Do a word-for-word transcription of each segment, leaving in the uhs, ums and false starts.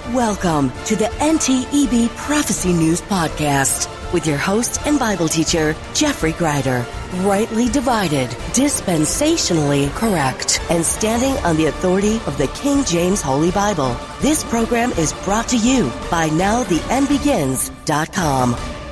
Welcome to the N T E B Prophecy News Podcast with your host and Bible teacher, Jeffrey Greider. Rightly divided, dispensationally correct, and standing on the authority of the King James Holy Bible. This program is brought to you by now the end begins dot com.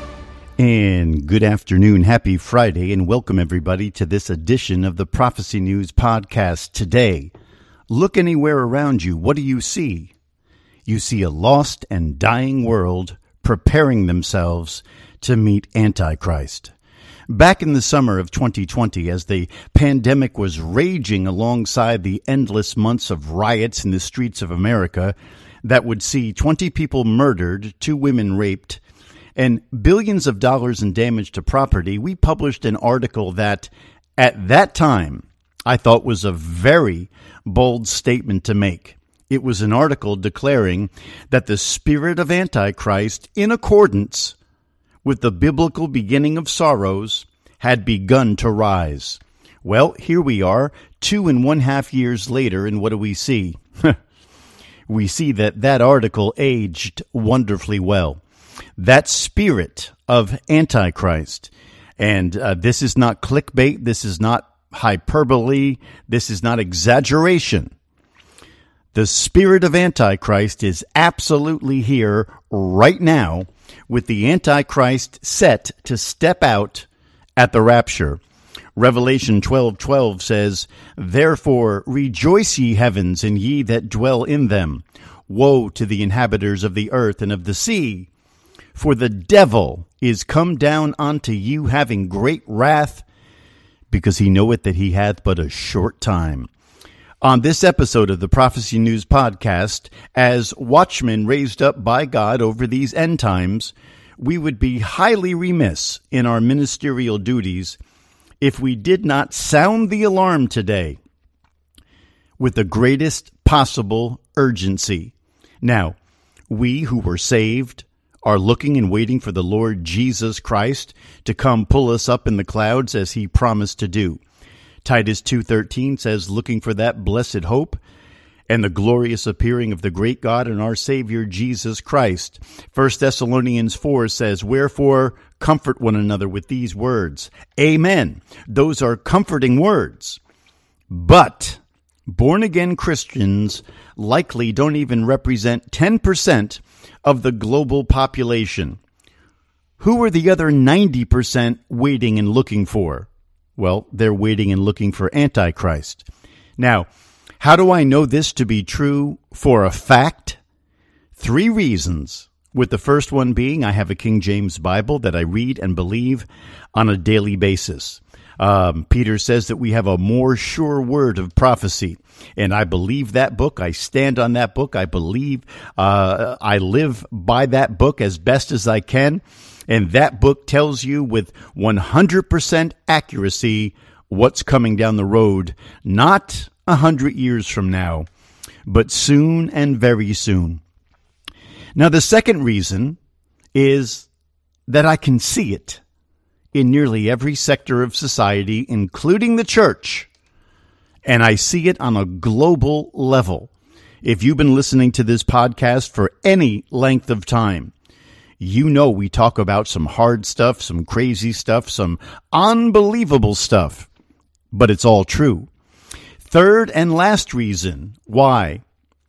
And good afternoon, happy Friday, and welcome everybody to this edition of the Prophecy News Podcast. Today, look anywhere around you, what do you see? You see a lost and dying world preparing themselves to meet Antichrist. Back in the summer of twenty twenty, as the pandemic was raging alongside the endless months of riots in the streets of America that would see twenty people murdered, two women raped, and billions of dollars in damage to property, we published an article that, at that time, I thought was a very bold statement to make. It was an article declaring that the spirit of Antichrist, in accordance with the biblical beginning of sorrows, had begun to rise. Well, here we are, two and one half years later, and what do we see? We see that that article aged wonderfully well. That spirit of Antichrist, and uh, this is not clickbait, this is not hyperbole, this is not exaggeration. The spirit of Antichrist is absolutely here right now, with the Antichrist set to step out at the rapture. Revelation twelve twelve says, "Therefore rejoice, ye heavens, and ye that dwell in them. Woe to the inhabitants of the earth and of the sea, for the devil is come down unto you, having great wrath, because he knoweth that he hath but a short time." On this episode of the Prophecy News Podcast, as watchmen raised up by God over these end times, we would be highly remiss in our ministerial duties if we did not sound the alarm today with the greatest possible urgency. Now, we who were saved are looking and waiting for the Lord Jesus Christ to come pull us up in the clouds as he promised to do. Titus two thirteen says, looking for that blessed hope and the glorious appearing of the great God and our Savior Jesus Christ. First Thessalonians four says, wherefore comfort one another with these words. Amen. Those are comforting words. But born-again Christians likely don't even represent ten percent of the global population. Who are the other ninety percent waiting and looking for? Well, they're waiting and looking for Antichrist. Now, how do I know this to be true for a fact? Three reasons, with the first one being I have a King James Bible that I read and believe on a daily basis. Um, Peter says that we have a more sure word of prophecy, and I believe that book. I stand on that book. I believe uh, I live by that book as best as I can. And that book tells you with one hundred percent accuracy what's coming down the road, not a hundred years from now, but soon and very soon. Now, the second reason is that I can see it in nearly every sector of society, including the church, and I see it on a global level. If you've been listening to this podcast for any length of time, you know we talk about some hard stuff, some crazy stuff, some unbelievable stuff, but it's all true. Third and last reason why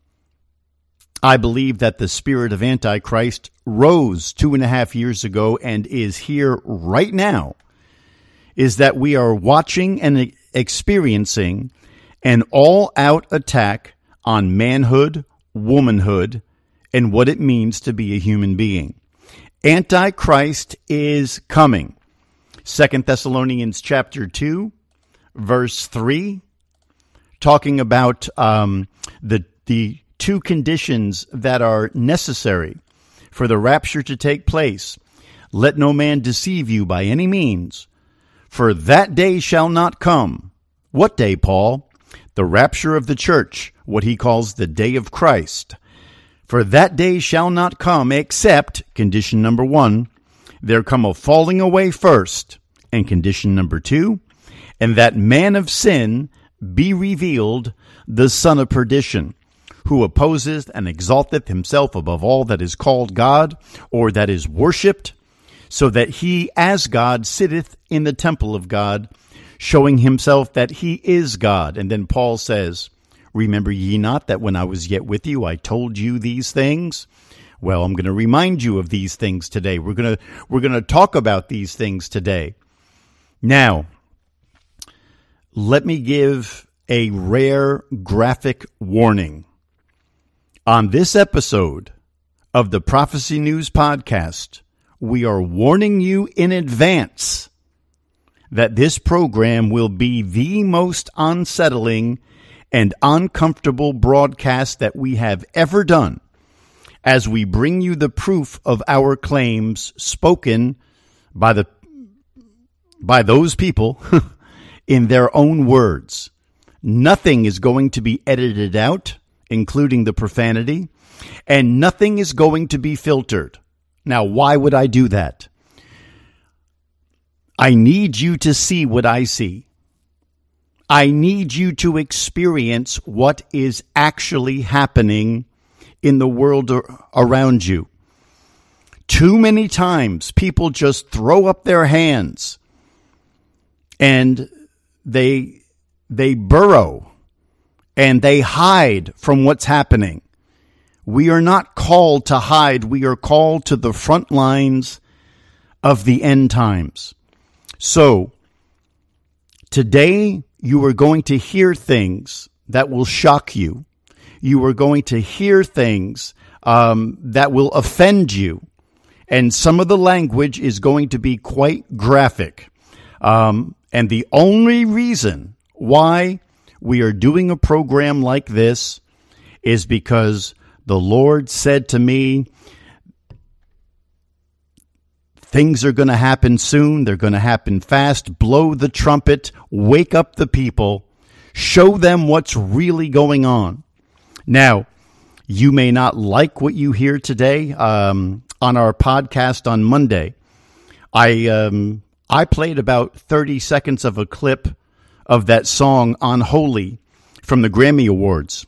I believe that the spirit of Antichrist rose two and a half years ago and is here right now is that we are watching and experiencing an all-out attack on manhood, womanhood, and what it means to be a human being. Antichrist is coming. Second Thessalonians chapter two, verse three, talking about um, the the two conditions that are necessary for the rapture to take place. Let no man deceive you by any means, for that day shall not come. What day, Paul? The rapture of the church, what he calls the day of Christ. For that day shall not come except, condition number one, there come a falling away first, and condition number two, and that man of sin be revealed, the son of perdition, who opposeth and exalteth himself above all that is called God, or that is worshipped, so that he as God sitteth in the temple of God, showing himself that he is God. And then Paul says, remember ye not that when I was yet with you, I told you these things? Well, I'm going to remind you of these things today. We're going to, we're going to talk about these things today. Now, let me give a rare graphic warning. On this episode of the Prophecy News Podcast, we are warning you in advance that this program will be the most unsettling and uncomfortable broadcast that we have ever done, as we bring you the proof of our claims spoken by the by those people in their own words. Nothing is going to be edited out, including the profanity, and nothing is going to be filtered. Now, why would I do that? I need you to see what I see. I need you to experience what is actually happening in the world around you. Too many times people just throw up their hands and they they burrow and they hide from what's happening. We are not called to hide. We are called to the front lines of the end times. So, today you are going to hear things that will shock you. You are going to hear things um, that will offend you. And some of the language is going to be quite graphic. Um, and the only reason why we are doing a program like this is because the Lord said to me, things are going to happen soon. They're going to happen fast. Blow the trumpet. Wake up the people. Show them what's really going on. Now, you may not like what you hear today. Um, on our podcast on Monday, I um, I played about thirty seconds of a clip of that song Unholy from the Grammy Awards.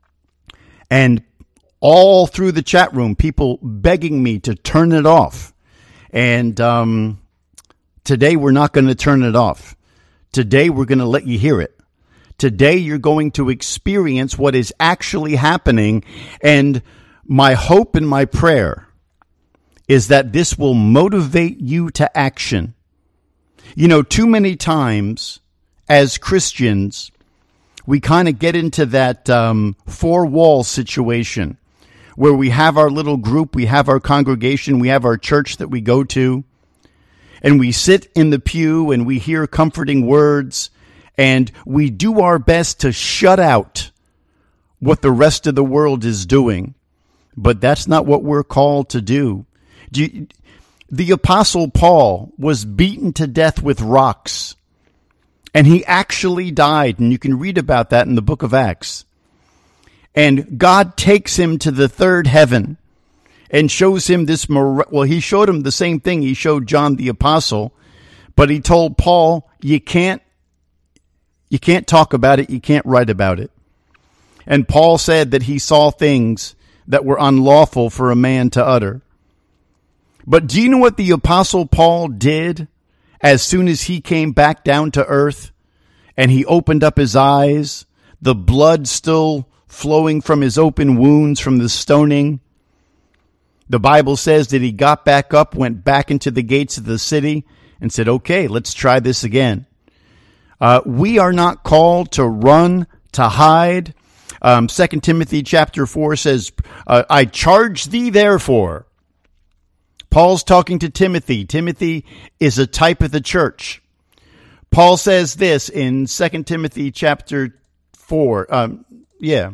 And all through the chat room, people begging me to turn it off. And um, today we're not going to turn it off. Today we're going to let you hear it. Today you're going to experience what is actually happening. And my hope and my prayer is that this will motivate you to action. You know, too many times as Christians, we kind of get into that um, four-wall situation where we have our little group, we have our congregation, we have our church that we go to, and we sit in the pew and we hear comforting words, and we do our best to shut out what the rest of the world is doing. But that's not what we're called to do. do you, the Apostle Paul was beaten to death with rocks, and he actually died, and you can read about that in the book of Acts. And God takes him to the third heaven and shows him this, well, he showed him the same thing he showed John the Apostle, but he told Paul, you can't, you can't talk about it, you can't write about it. And Paul said that he saw things that were unlawful for a man to utter. But do you know what the Apostle Paul did as soon as he came back down to earth and he opened up his eyes, the blood still flowing from his open wounds from the stoning? The Bible says that he got back up, went back into the gates of the city, and said, okay, let's try this again. Uh, we are not called to run, to hide. Um, Second Timothy chapter four says, uh, I charge thee therefore. Paul's talking to Timothy. Timothy is a type of the church. Paul says this in Second Timothy chapter four. Um, yeah.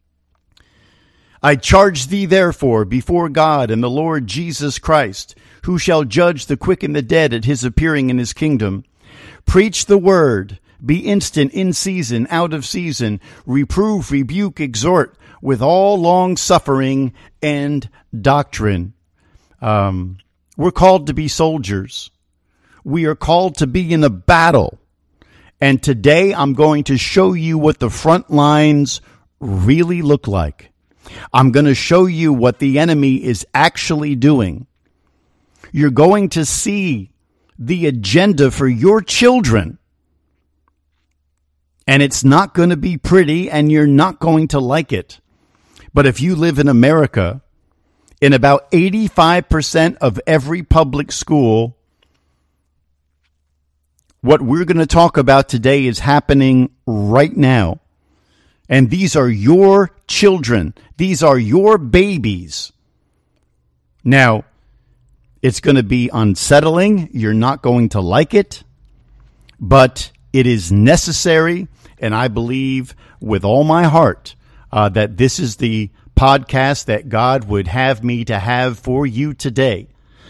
I charge thee therefore before God and the Lord Jesus Christ, who shall judge the quick and the dead at his appearing in his kingdom. Preach the word, be instant in season, out of season, reprove, rebuke, exhort with all long suffering and doctrine. Um, we're called to be soldiers. We are called to be in a battle. And today I'm going to show you what the front lines really look like. I'm going to show you what the enemy is actually doing. You're going to see the agenda for your children. And it's not going to be pretty, and you're not going to like it. But if you live in America, in about eighty-five percent of every public school, what we're going to talk about today is happening right now. And these are your children. These are your babies. Now, it's going to be unsettling. You're not going to like it. But it is necessary, and I believe with all my heart uh, that this is the podcast that God would have me to have for you today.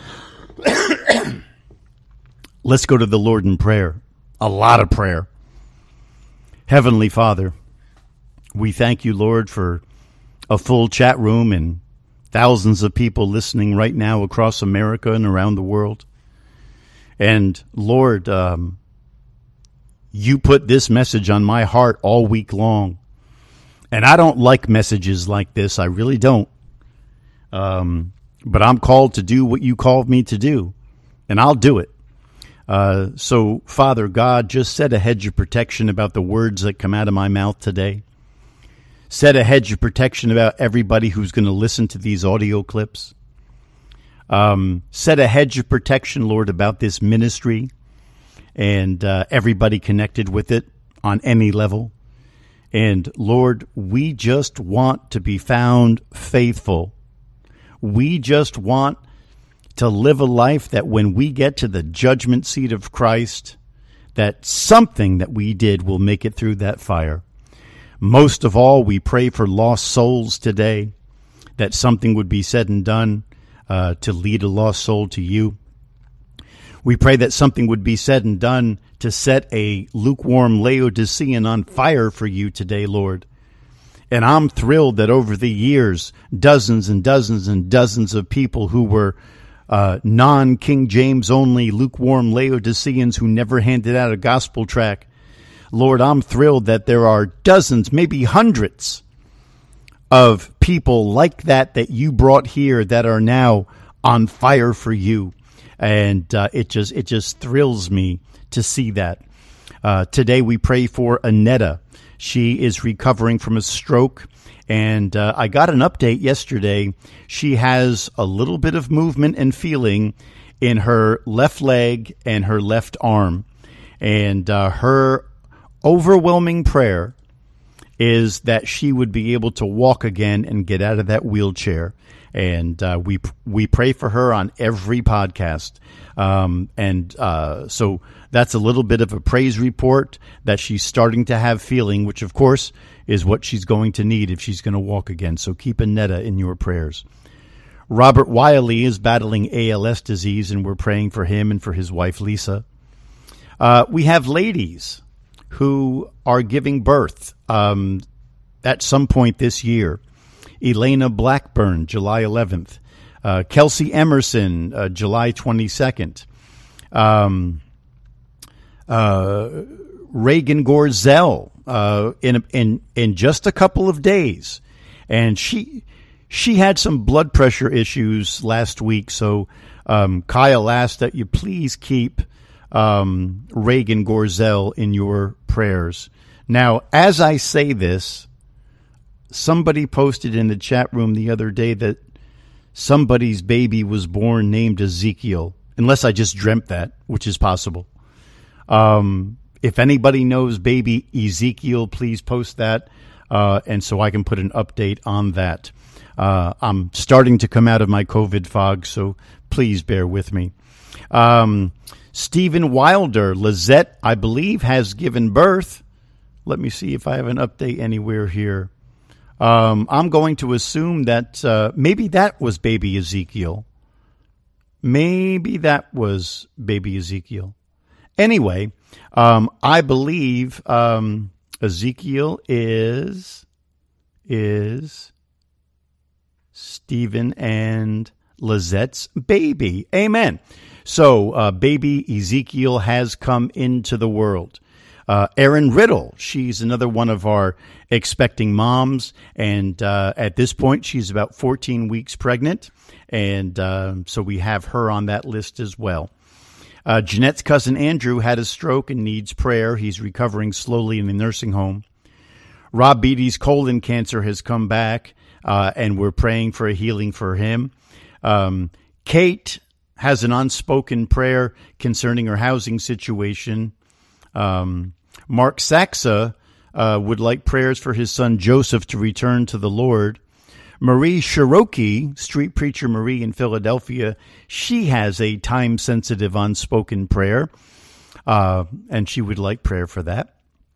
Let's go to the Lord in prayer. A lot of prayer. Heavenly Father, we thank you, Lord, for a full chat room and thousands of people listening right now across America and around the world. And Lord, um, you put this message on my heart all week long. And I don't like messages like this. I really don't. Um, but I'm called to do what you called me to do. And I'll do it. Uh, so, Father God, just set a hedge of protection about the words that come out of my mouth today. Set a hedge of protection about everybody who's going to listen to these audio clips. Um, set a hedge of protection, Lord, about this ministry and uh, everybody connected with it on any level. And, Lord, we just want to be found faithful. We just want to live a life that when we get to the judgment seat of Christ, that something that we did will make it through that fire. Most of all, we pray for lost souls today, that something would be said and done uh, to lead a lost soul to you. We pray that something would be said and done to set a lukewarm Laodicean on fire for you today, Lord. And I'm thrilled that over the years, dozens and dozens and dozens of people who were uh, non-King James only lukewarm Laodiceans who never handed out a gospel tract, Lord, I'm thrilled that there are dozens, maybe hundreds of people like that that you brought here that are now on fire for you. And uh, it just it just thrills me to see that. Uh, today we pray for Annetta. She is recovering from a stroke. And uh, I got an update yesterday. She has a little bit of movement and feeling in her left leg and her left arm. And uh, her overwhelming prayer is that she would be able to walk again and get out of that wheelchair. And uh, we we pray for her on every podcast. Um, and uh, so that's a little bit of a praise report that she's starting to have feeling, which, of course, is what she's going to need if she's going to walk again. So keep Annetta in your prayers. Robert Wiley is battling A L S disease, and we're praying for him and for his wife, Lisa. Uh, we have ladies who are giving birth um, at some point this year. Elena Blackburn, July eleventh. Uh, Kelsey Emerson, uh, July twenty-second. Um, uh, Reagan Gorzel, uh, in, in, in just a couple of days. And she, she had some blood pressure issues last week. So, um, Kyle asked that you please keep, um, Reagan Gorzel in your prayers. Now, as I say this, somebody posted in the chat room the other day that somebody's baby was born named Ezekiel, unless I just dreamt that, which is possible. Um, if anybody knows baby Ezekiel, please post that, uh, and so I can put an update on that. Uh, I'm starting to come out of my COVID fog, so please bear with me. Um, Stephen Wilder, Lizette, I believe, has given birth. Let me see if I have an update anywhere here. Um, I'm going to assume that uh, maybe that was baby Ezekiel. Maybe that was baby Ezekiel. Anyway, um, I believe um, Ezekiel is is Stephen and Lizette's baby. Amen. So uh, baby Ezekiel has come into the world. Uh, Erin Riddle, she's another one of our expecting moms, and uh, at this point, she's about fourteen weeks pregnant, and uh, so we have her on that list as well. Uh, Jeanette's cousin Andrew had a stroke and needs prayer. He's recovering slowly in the nursing home. Rob Beatty's colon cancer has come back, uh, and we're praying for a healing for him. Um, Kate has an unspoken prayer concerning her housing situation. Um, Mark Saxa uh, would like prayers for his son Joseph to return to the Lord. Marie Cherokee, street preacher Marie in Philadelphia, she has a time-sensitive unspoken prayer, uh, and she would like prayer for that,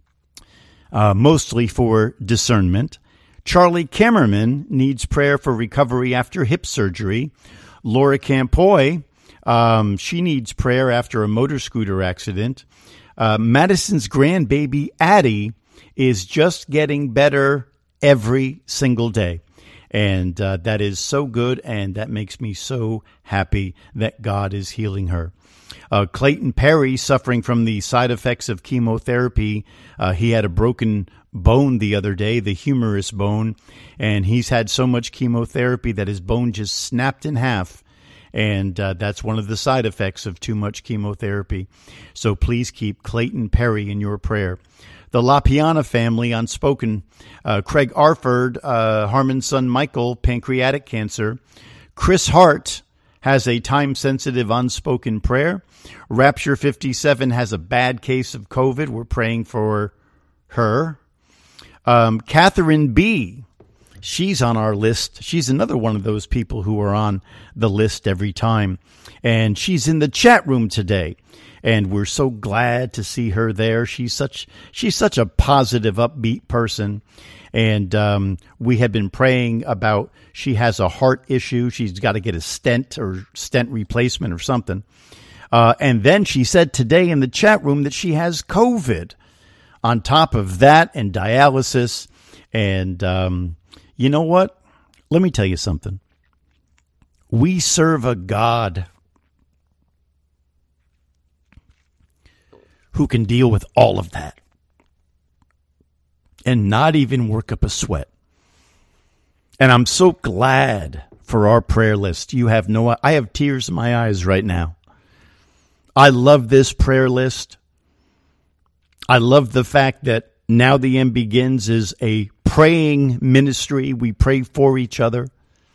uh, mostly for discernment. Charlie Kammerman needs prayer for recovery after hip surgery. Laura Campoy, um, she needs prayer after a motor scooter accident. Uh, Madison's grandbaby, Addie, is just getting better every single day. And uh, that is so good, and that makes me so happy that God is healing her. Uh, Clayton Perry, suffering from the side effects of chemotherapy. Uh, he had a broken bone the other day, the humerus bone, and he's had so much chemotherapy that his bone just snapped in half. And uh, that's one of the side effects of too much chemotherapy. So please keep Clayton Perry in your prayer. The LaPiana family, unspoken. Uh, Craig Arford, uh, Harmon's son Michael, pancreatic cancer. Chris Hart has a time-sensitive unspoken prayer. Rapture fifty-seven has a bad case of COVID. We're praying for her. Um, Catherine B., she's on our list. She's another one of those people who are on the list every time. And she's in the chat room today. And we're so glad to see her there. She's such she's such a positive, upbeat person. And um, we have been praying about, she has a heart issue. She's got to get a stent or stent replacement or something. Uh, and then she said today in the chat room that she has COVID. On top of that and dialysis. And um, you know what? Let me tell you something. We serve a God who can deal with all of that and not even work up a sweat. And I'm so glad for our prayer list. You have no, I have tears in my eyes right now. I love this prayer list. I love the fact that Now the End Begins is a praying ministry. We pray for each other.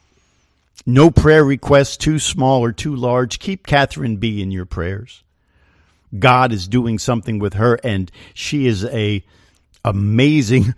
No prayer requests too small or too large. Keep Catherine B. in your prayers. God is doing something with her, and she is a amazing,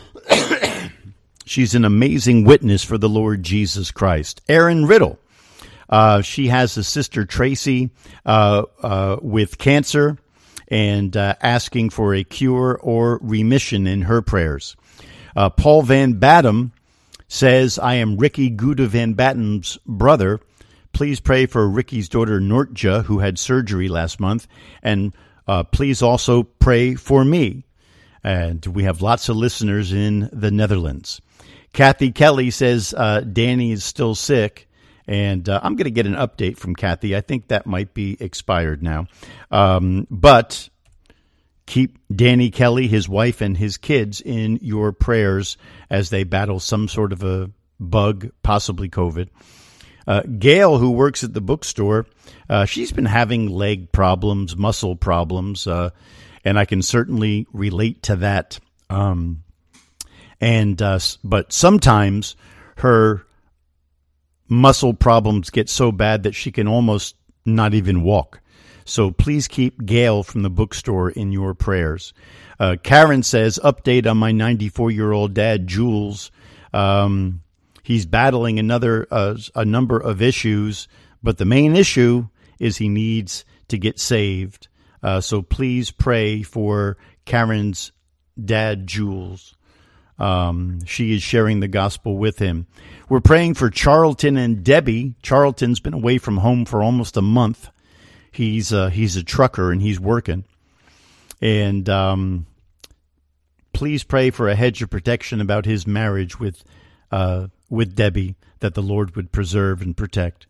she's an amazing witness for the Lord Jesus Christ. Erin Riddle, uh, she has a sister Tracy uh, uh, with cancer, and uh, asking for a cure or remission in her prayers. Uh, Paul Van Batten says, I am Ricky Gouda Van Batten's brother. Please pray for Ricky's daughter Nortja, who had surgery last month, and uh, please also pray for me. And we have lots of listeners in the Netherlands. Kathy Kelly says uh, Danny is still sick, and uh, I'm going to get an update from Kathy. I think that might be expired now. Um, but keep Danny Kelly, his wife, and his kids in your prayers as they battle some sort of a bug, possibly COVID. Uh, Gail, who works at the bookstore, uh, she's been having leg problems, muscle problems, uh, and I can certainly relate to that. Um, and uh, but sometimes her muscle problems get so bad that she can almost not even walk. So please keep Gail from the bookstore in your prayers. Uh, Karen says, update on my ninety-four-year-old dad, Jules. Um, he's battling another uh, a number of issues, but the main issue is he needs to get saved. Uh, so please pray for Karen's dad, Jules. Um, she is sharing the gospel with him. We're praying for Charlton and Debbie. Charlton's been away from home for almost a month. He's uh, he's a trucker and he's working. And um, please pray for a hedge of protection about his marriage with uh, with Debbie, that the Lord would preserve and protect.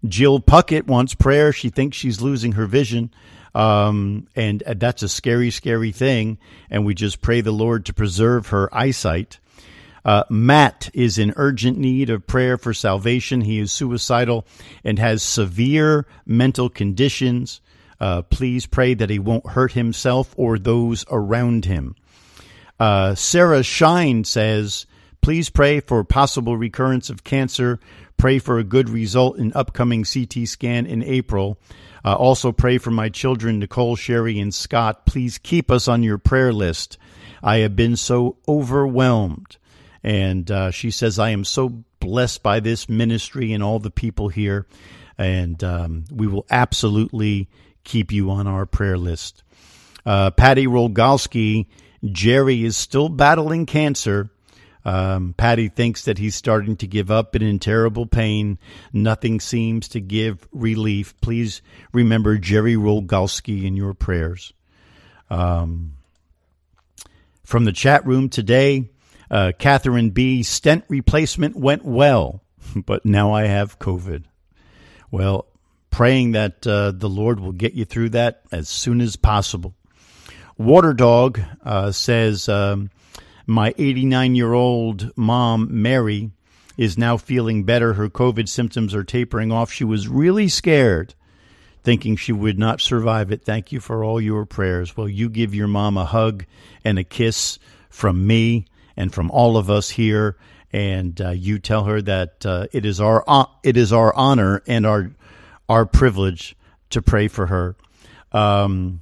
Jill Puckett wants prayer. She thinks she's losing her vision. Um, and that's a scary, scary thing. And we just pray the Lord to preserve her eyesight. Uh, Matt is in urgent need of prayer for salvation. He is suicidal and has severe mental conditions. Uh, please pray that he won't hurt himself or those around him. Uh, Sarah Shine says, please pray for possible recurrence of cancer. Pray for a good result in upcoming C T scan in April. Uh, also pray for my children, Nicole, Sherry, and Scott. Please keep us on your prayer list. I have been so overwhelmed. And uh, she says, I am so blessed by this ministry and all the people here. And um, we will absolutely keep you on our prayer list. Uh, Patty Rolgalski, Jerry is still battling cancer. Um, Patty thinks that he's starting to give up and in terrible pain. Nothing seems to give relief. Please remember Jerry Rolgalski in your prayers. Um, from the chat room today, uh, Catherine B., stent replacement went well, but now I have COVID. Well, praying that uh, the Lord will get you through that as soon as possible. Water Dog uh, says, um, my eighty-nine-year-old mom, Mary, is now feeling better. Her COVID symptoms are tapering off. She was really scared, thinking she would not survive it. Thank you for all your prayers. Well, you give your mom a hug and a kiss from me and from all of us here, and uh, you tell her that uh, it is our uh, it is our honor and our our privilege to pray for her. Um,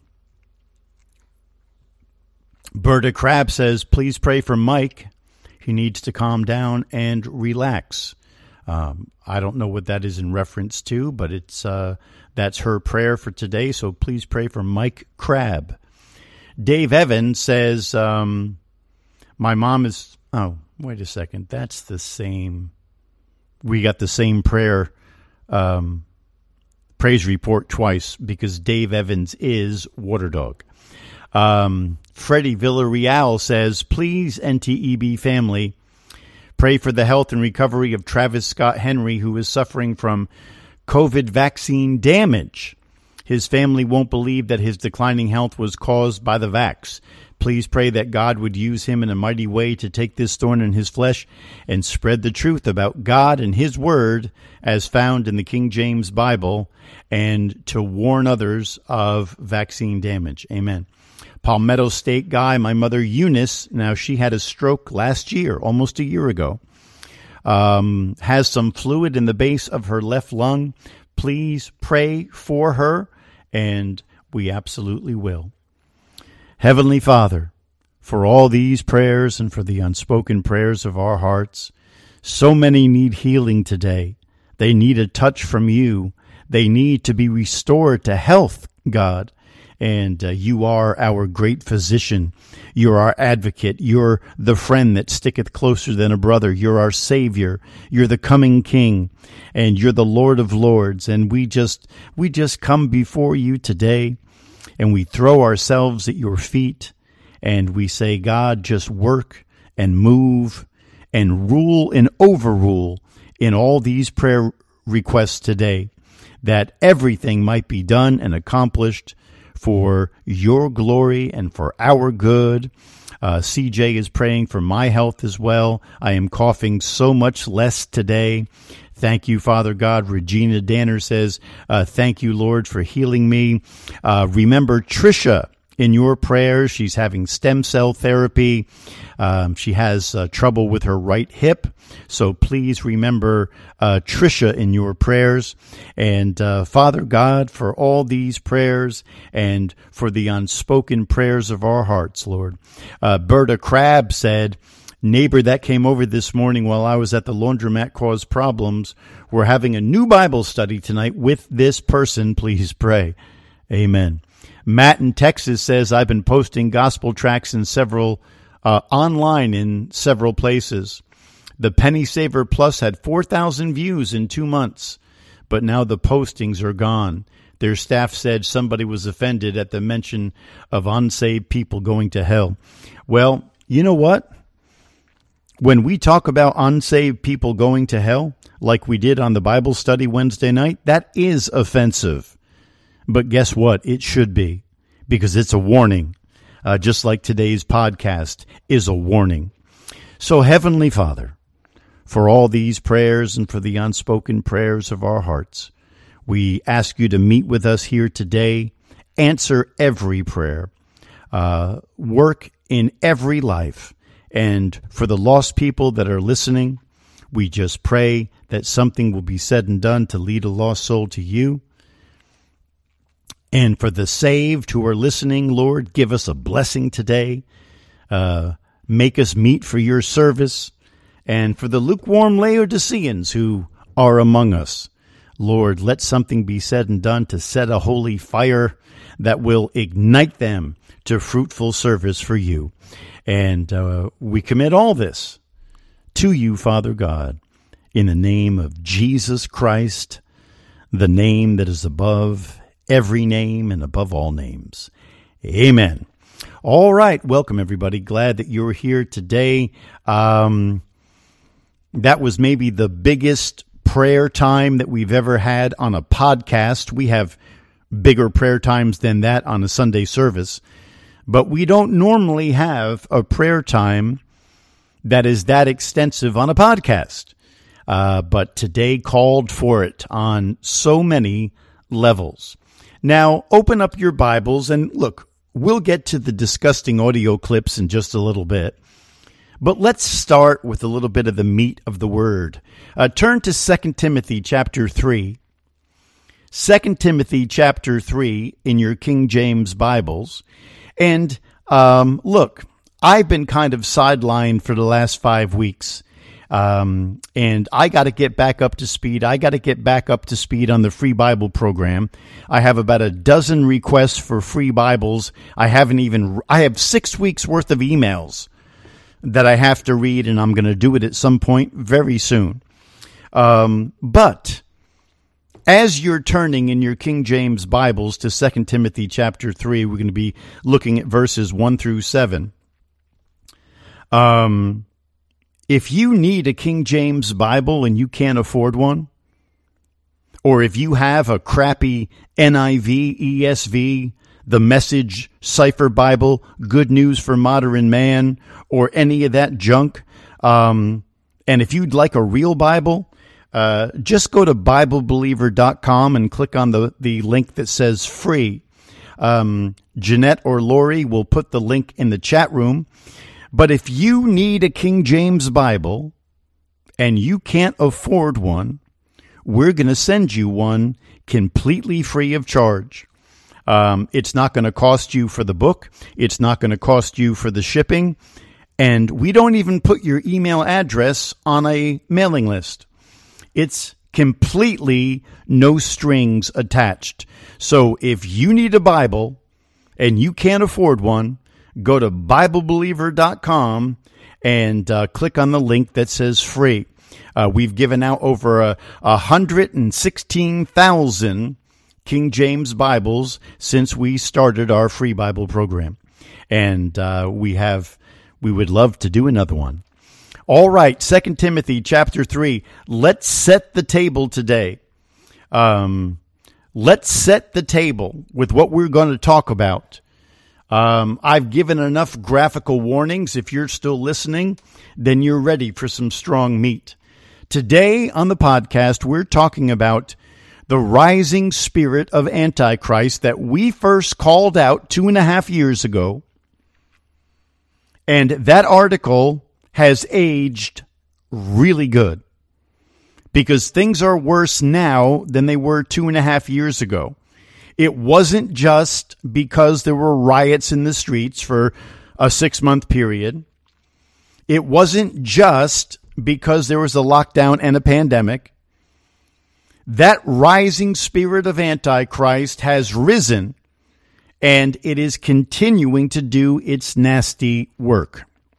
Berta Crab says, please pray for Mike. He needs to calm down and relax. Um, I don't know what that is in reference to, but it's uh, that's her prayer for today, so please pray for Mike Crab. Dave Evans says, um, my mom is... Oh, wait a second. That's the same... We got the same prayer... Um, praise report twice because Dave Evans is Water Dog. Um, Freddie Villarreal says, please, N T E B family, pray for the health and recovery of Travis Scott Henry, who is suffering from COVID vaccine damage. His family won't believe that his declining health was caused by the vax. Please pray that God would use him in a mighty way to take this thorn in his flesh and spread the truth about God and his word as found in the King James Bible and to warn others of vaccine damage. Amen. Palmetto State guy, my mother Eunice, now she had a stroke last year, almost a year ago, um, has some fluid in the base of her left lung. Please pray for her, and we absolutely will. Heavenly Father, for all these prayers and for the unspoken prayers of our hearts, so many need healing today. They need a touch from you. They need to be restored to health, God. And uh, you are our great physician. You're our advocate. You're the friend that sticketh closer than a brother. You're our Savior. You're the coming King. And you're the Lord of Lords. And we just we just come before you today, and we throw ourselves at your feet, and we say, God, just work and move and rule and overrule in all these prayer requests today, that everything might be done and accomplished for your glory and for our good. Uh, C J is praying for my health as well. I am coughing so much less today. Thank you, Father God. Regina Danner says, uh, thank you, Lord, for healing me. Uh, remember Tricia in your prayers. She's having stem cell therapy. Um, she has uh, trouble with her right hip. So please remember uh, Tricia in your prayers. And uh, Father God, for all these prayers and for the unspoken prayers of our hearts, Lord. Uh, Berta Crab said, neighbor that came over this morning while I was at the laundromat caused problems. We're having a new Bible study tonight with this person. Please pray. Amen. Matt in Texas says, I've been posting gospel tracts in several, uh, online in several places. The Penny Saver Plus had four thousand views in two months, but now the postings are gone. Their staff said somebody was offended at the mention of unsaved people going to hell. Well, you know what? when we talk about unsaved people going to hell, like we did on the Bible study Wednesday night, that is offensive. But guess what? It should be, because it's a warning, uh, just like today's podcast is a warning. So, Heavenly Father, for all these prayers and for the unspoken prayers of our hearts, we ask you to meet with us here today, answer every prayer, uh, work in every life. And for the lost people that are listening, we just pray that something will be said and done to lead a lost soul to you. And for the saved who are listening, Lord, give us a blessing today. Uh, make us meet for your service. And for the lukewarm Laodiceans who are among us, Lord, let something be said and done to set a holy fire that will ignite them to fruitful service for you. And uh, we commit all this to you, Father God, in the name of Jesus Christ, the name that is above every name and above all names. Amen. All right. Welcome, everybody. Glad that you're here today. Um, that was maybe the biggest prayer time that we've ever had on a podcast. We have bigger prayer times than that on a Sunday service, but we don't normally have a prayer time that is that extensive on a podcast. Uh, but today called for it on so many levels. Now, open up your Bibles and look, we'll get to the disgusting audio clips in just a little bit. But let's start with a little bit of the meat of the word. Uh, turn to Second Timothy chapter three. Second Timothy chapter three in your King James Bibles. And um, look, I've been kind of sidelined for the last five weeks. Um, and I got to get back up to speed. I got to get back up to speed on the free Bible program. I have about a dozen requests for free Bibles. I haven't even, I have six weeks worth of emails that I have to read, and I'm going to do it at some point very soon. Um, but as you're turning in your King James Bibles to Second Timothy chapter three, we're going to be looking at verses one through seven. Um, if you need a King James Bible and you can't afford one, or if you have a crappy N I V, E S V, the Message, Cipher Bible, Good News for Modern Man, or any of that junk, um, and if you'd like a real Bible, uh, just go to Bible Believer dot com and click on the, the link that says free. Um, Jeanette or Lori will put the link in the chat room. But if you need a King James Bible and you can't afford one, we're going to send you one completely free of charge. Um, it's not going to cost you for the book. It's not going to cost you for the shipping. And we don't even put your email address on a mailing list. It's completely no strings attached. So if you need a Bible and you can't afford one, go to Bible Believer dot com and uh, click on the link that says free. Uh, we've given out over a, one hundred sixteen thousand King James Bibles since we started our free Bible program. And uh, we have, we would love to do another one. All right, Second Timothy chapter three. Let's set the table today. Um, let's set the table with what we're going to talk about. Um, I've given enough graphical warnings. If you're still listening, then you're ready for some strong meat. Today on the podcast, we're talking about the rising spirit of Antichrist that we first called out two and a half years ago. And that article has aged really good because things are worse now than they were two and a half years ago. It wasn't just because there were riots in the streets for a six-month period. It wasn't just because there was a lockdown and a pandemic. That rising spirit of Antichrist has risen, and it is continuing to do its nasty work.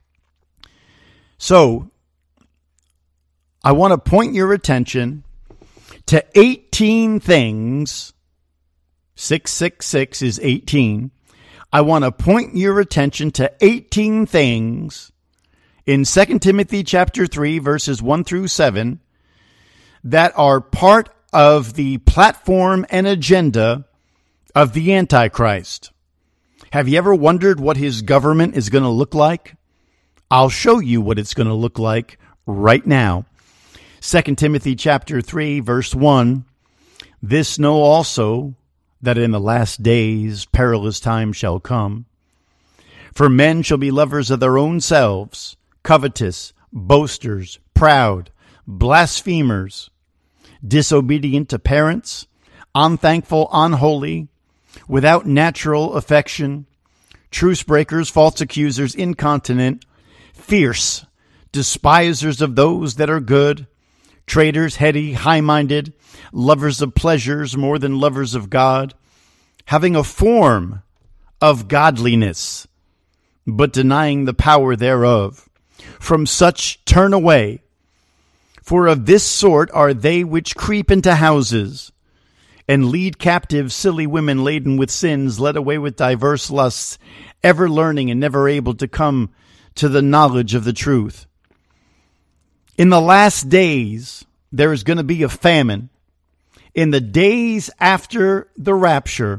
So, I want to point your attention to eighteen things. six six six is eighteen. I want to point your attention to eighteen things in Second Timothy chapter three, verses one through seven, that are part of the platform and agenda of the Antichrist. Have you ever wondered what his government is going to look like? I'll show you what it's going to look like right now. Second Timothy chapter three, verse one, this know also that in the last days perilous times shall come. For men shall be lovers of their own selves, covetous, boasters, proud, blasphemers, disobedient to parents, unthankful, unholy, without natural affection, truce breakers, false accusers, incontinent, fierce, despisers of those that are good, traitors, heady, high-minded, lovers of pleasures more than lovers of God, having a form of godliness, but denying the power thereof. From such turn away. For of this sort are they which creep into houses, and lead captive silly women laden with sins, led away with diverse lusts, ever learning and never able to come to the knowledge of the truth. In the last days, there is going to be a famine. In the days after the rapture,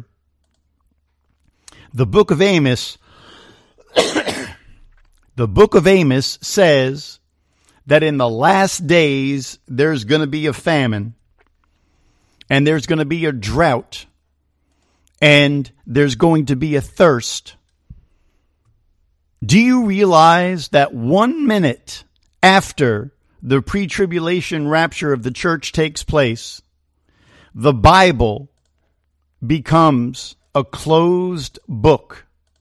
the book of Amos, the book of Amos says that in the last days, there's going to be a famine, and there's going to be a drought, and there's going to be a thirst. Do you realize that one minute after the pre-tribulation rapture of the church takes place, the Bible becomes a closed book?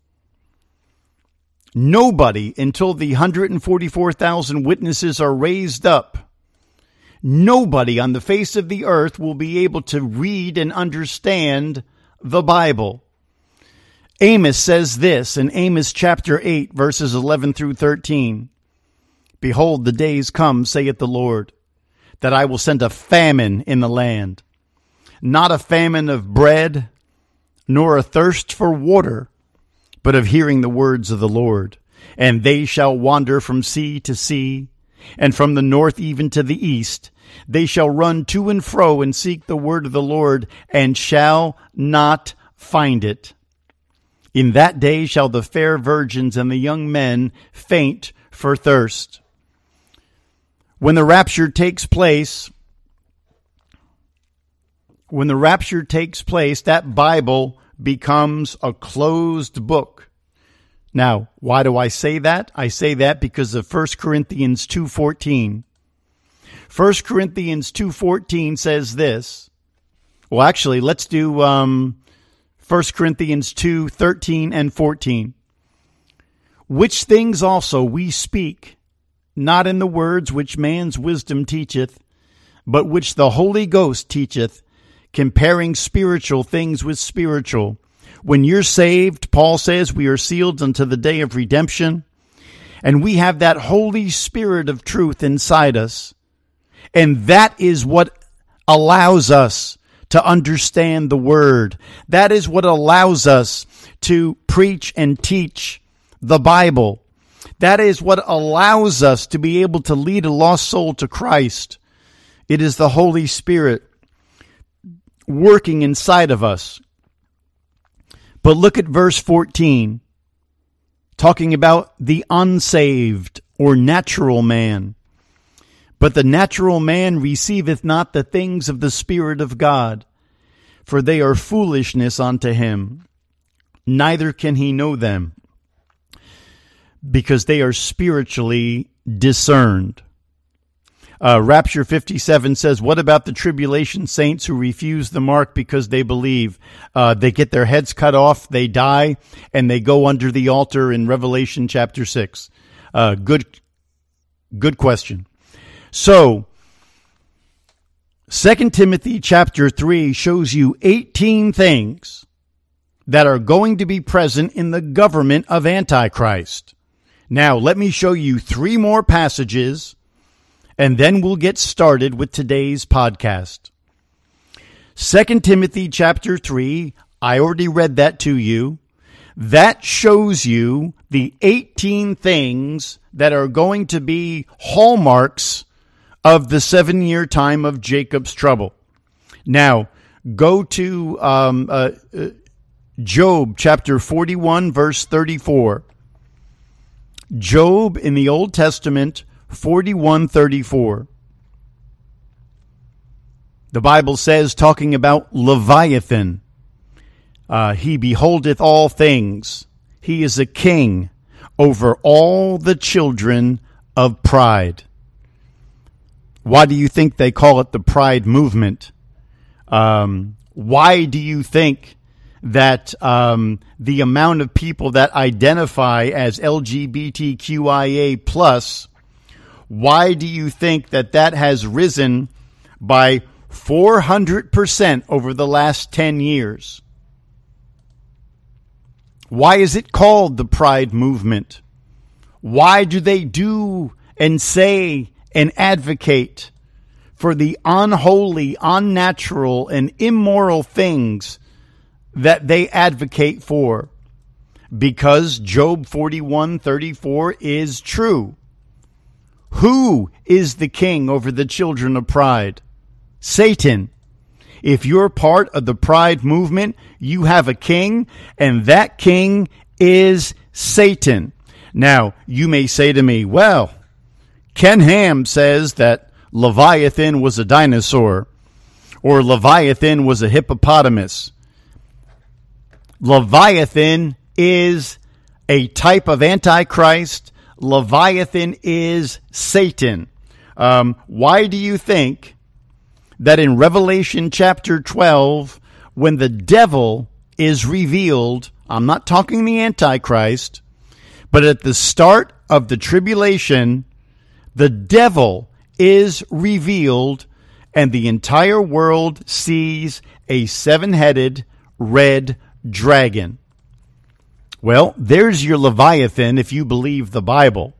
Nobody, until the one hundred forty-four thousand witnesses are raised up, nobody on the face of the earth will be able to read and understand the Bible. Amos says this in Amos chapter eight, verses eleven through thirteen. Behold, the days come, saith the Lord, that I will send a famine in the land, not a famine of bread, nor a thirst for water, but of hearing the words of the Lord. And they shall wander from sea to sea, and from the north even to the east. They shall run to and fro and seek the word of the Lord, and shall not find it. In that day shall the fair virgins and the young men faint for thirst. When the rapture takes place, when the rapture takes place, that Bible becomes a closed book. Now, why do I say that? I say that because of First Corinthians two fourteen. First Corinthians two fourteen says this. Well, actually, let's do um, First Corinthians two thirteen and fourteen. Which things also we speak, not in the words which man's wisdom teacheth, but which the Holy Ghost teacheth, comparing spiritual things with spiritual. When you're saved, Paul says, we are sealed unto the day of redemption, and we have that Holy Spirit of truth inside us. And that is what allows us to understand the Word. That is what allows us to preach and teach the Bible. That is what allows us to be able to lead a lost soul to Christ. It is the Holy Spirit working inside of us. But look at verse fourteen, talking about the unsaved or natural man. But the natural man receiveth not the things of the Spirit of God, for they are foolishness unto him. Neither can he know them, because they are spiritually discerned. Uh, Rapture fifty-seven says, what about the tribulation saints who refuse the mark because they believe? Uh, they get their heads cut off, they die, and they go under the altar in Revelation chapter six. Uh, good, good question. So, Second Timothy chapter three shows you eighteen things that are going to be present in the government of Antichrist. Now, let me show you three more passages, and then we'll get started with today's podcast. Second Timothy chapter three, I already read that to you. That shows you the eighteen things that are going to be hallmarks of the seven-year time of Jacob's trouble. Now, go to um, uh, uh, Job chapter forty-one, verse thirty-four. Job in the Old Testament, forty-one thirty-four. The Bible says, talking about Leviathan, uh, he beholdeth all things. He is a king over all the children of pride. Why do you think they call it the Pride movement? Um, why do you think that um, the amount of people that identify as L G B T Q I A plus, why do you think that that has risen by four hundred percent over the last ten years? Why is it called the Pride movement? Why do they do and say and advocate for the unholy, unnatural, and immoral things that they advocate for? Because Job forty-one thirty-four is true. Who is the king over the children of pride? Satan. If you're part of the Pride movement, you have a king, and that king is Satan. Now, you may say to me, well, Ken Ham says that Leviathan was a dinosaur, or Leviathan was a hippopotamus. Leviathan is a type of Antichrist. Leviathan is Satan. Um, why do you think that in Revelation chapter twelve, when the devil is revealed, I'm not talking the Antichrist, but at the start of the tribulation, the devil is revealed, and the entire world sees a seven-headed red dragon? Well, there's your Leviathan if you believe the Bible.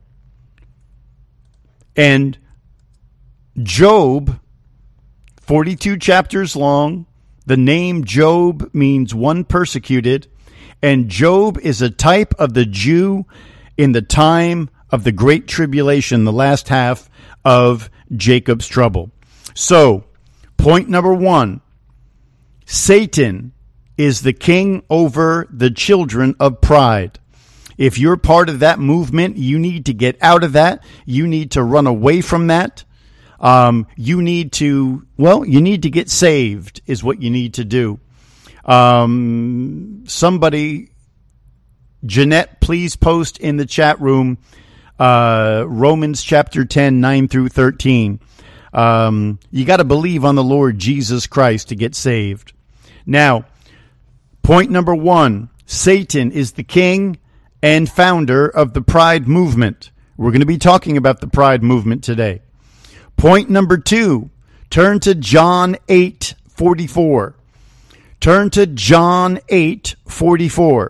And Job, forty-two chapters long, the name Job means one persecuted, and Job is a type of the Jew in the time of the Great Tribulation, the last half of Jacob's trouble. So, point number one, Satan is the king over the children of pride. If you're part of that movement, you need to get out of that. You need to run away from that. Um, you need to, well, you need to get saved is what you need to do. Um, somebody, Jeanette, please post in the chat room, uh, Romans chapter ten, nine through thirteen. Um, you got to believe on the Lord Jesus Christ to get saved. Now, point number one, Satan is the king and founder of the Pride movement. We're going to be talking about the Pride movement today. Point number two, turn to John eight forty-four. Turn to John eight forty-four.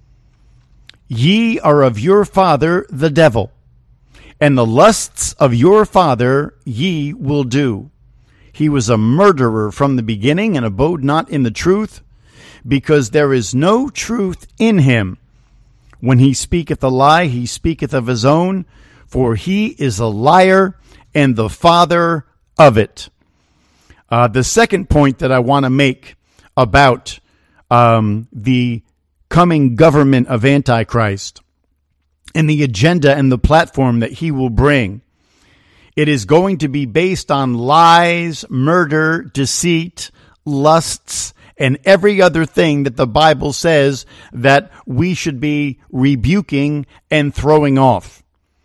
Ye are of your father the devil, and the lusts of your father ye will do. He was a murderer from the beginning and abode not in the truth, because there is no truth in him. When he speaketh a lie, he speaketh of his own, for he is a liar and the father of it. Uh, the second point that I want to make about um, the coming government of Antichrist and the agenda and the platform that he will bring, it is going to be based on lies, murder, deceit, lusts, and every other thing that the Bible says that we should be rebuking and throwing off.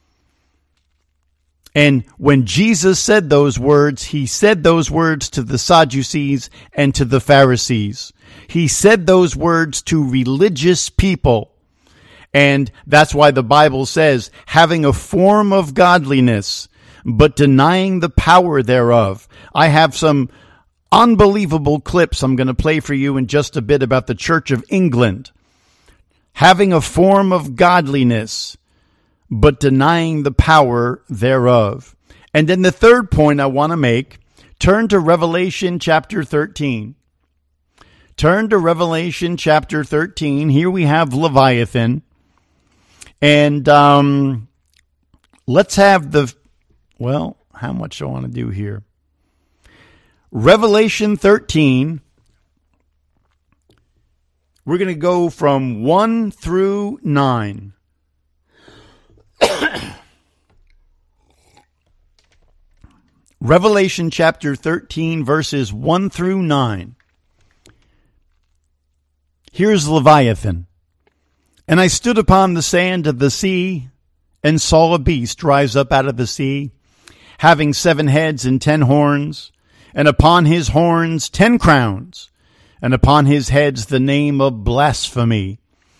And when Jesus said those words, he said those words to the Sadducees and to the Pharisees. He said those words to religious people. And that's why the Bible says, having a form of godliness, but denying the power thereof. I have some unbelievable clips I'm going to play for you in just a bit about the Church of England. Having a form of godliness, but denying the power thereof. And then the third point I want to make, turn to Revelation chapter thirteen. Turn to Revelation chapter thirteen. Here we have Leviathan. And um, let's have the, well, how much do I want to do here? Revelation thirteen. We're going to go from one through nine. Revelation chapter thirteen, verses one through nine. Here's Leviathan. And I stood upon the sand of the sea, and saw a beast rise up out of the sea, having seven heads and ten horns, and upon his horns ten crowns, and upon his heads the name of blasphemy.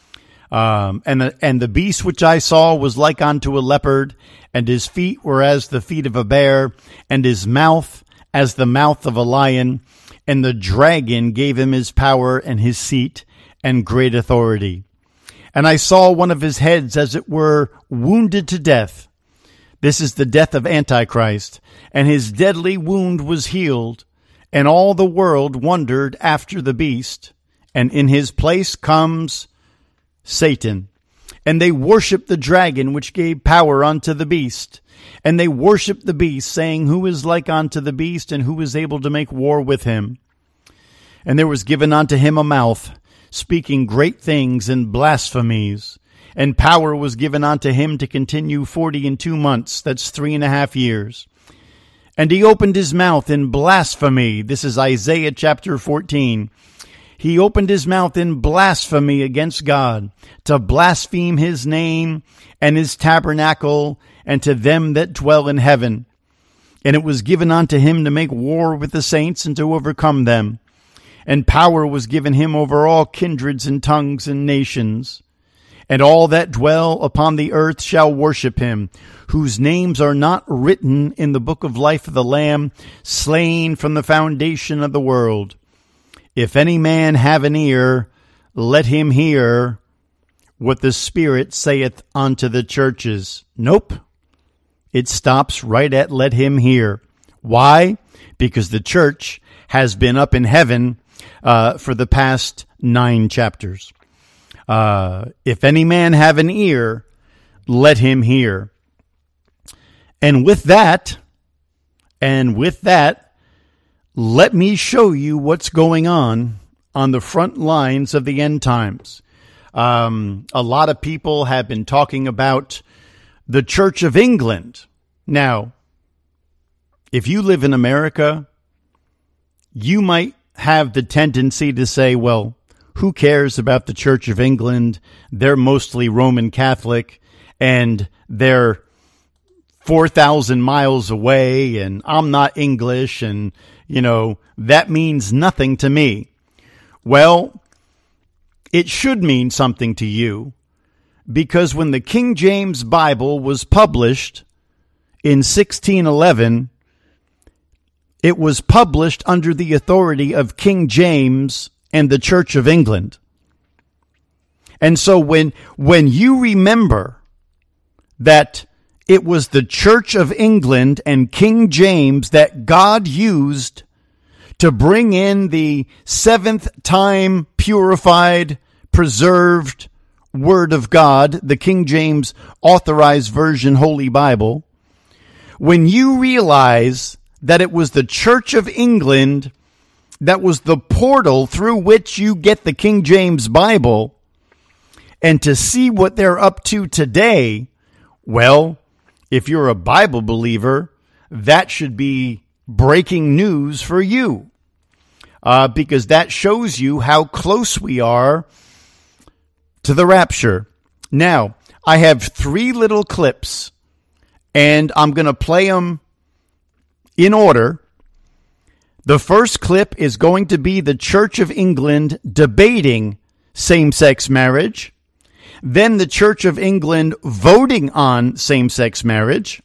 Um, and the, and the beast which I saw was like unto a leopard, and his feet were as the feet of a bear, and his mouth as the mouth of a lion. And the dragon gave him his power and his seat and great authority. And I saw one of his heads as it were wounded to death. This is the death of Antichrist. And his deadly wound was healed. And all the world wondered after the beast. And in his place comes Satan. And they worshiped the dragon which gave power unto the beast. And they worshiped the beast, saying, Who is like unto the beast, and who is able to make war with him? And there was given unto him a mouth, speaking great things and blasphemies. And power was given unto him to continue forty and two months. That's three and a half years. And he opened his mouth in blasphemy. This is Isaiah chapter fourteen. He opened his mouth in blasphemy against God, to blaspheme his name and his tabernacle, and to them that dwell in heaven. And it was given unto him to make war with the saints and to overcome them. And power was given him over all kindreds and tongues and nations. And all that dwell upon the earth shall worship him, whose names are not written in the book of life of the Lamb, slain from the foundation of the world. If any man have an ear, let him hear what the Spirit saith unto the churches. Nope. It stops right at let him hear. Why? Because the church has been up in heaven uh, for the past nine chapters. Uh, if any man have an ear, let him hear. And with that, and with that, let me show you what's going on on the front lines of the end times. Um, a lot of people have been talking about the Church of England. Now, if you live in America, you might have the tendency to say, well, who cares about the Church of England? They're mostly Roman Catholic, and they're four thousand miles away, and I'm not English, and, you know, that means nothing to me. Well, it should mean something to you, because when the King James Bible was published in sixteen eleven, it was published under the authority of King James and the Church of England. And so when when you remember that it was the Church of England and King James that God used to bring in the seventh time purified, preserved Word of God, the King James Authorized Version Holy Bible, when you realize that it was the Church of England that was the portal through which you get the King James Bible, and to see what they're up to today, well, if you're a Bible believer, that should be breaking news for you, uh, because that shows you how close we are to the rapture. Now, I have three little clips, and I'm going to play them in order. The first clip is going to be the Church of England debating same-sex marriage. Then the Church of England voting on same-sex marriage.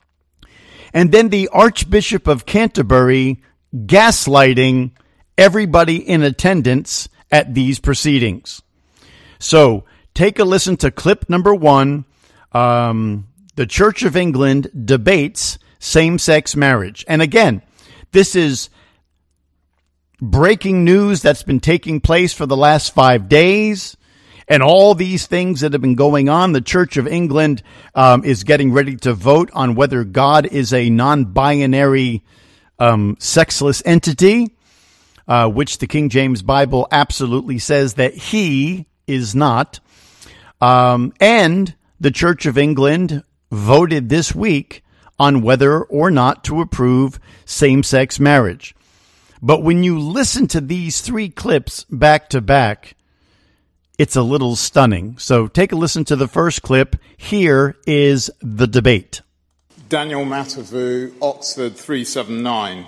And then the Archbishop of Canterbury gaslighting everybody in attendance at these proceedings. So take a listen to clip number one. Um, the Church of England debates same-sex marriage. And again, this is breaking news that's been taking place for the last five days. and all these things that have been going on. The Church of England um, is getting ready to vote on whether God is a non-binary um, sexless entity, uh, which the King James Bible absolutely says that he is not. Um, and the Church of England voted this week on whether or not to approve same-sex marriage. But when you listen to these three clips back to back, it's a little stunning. So take a listen to the first clip. Here is the debate. Daniel Matavu, Oxford three seven nine.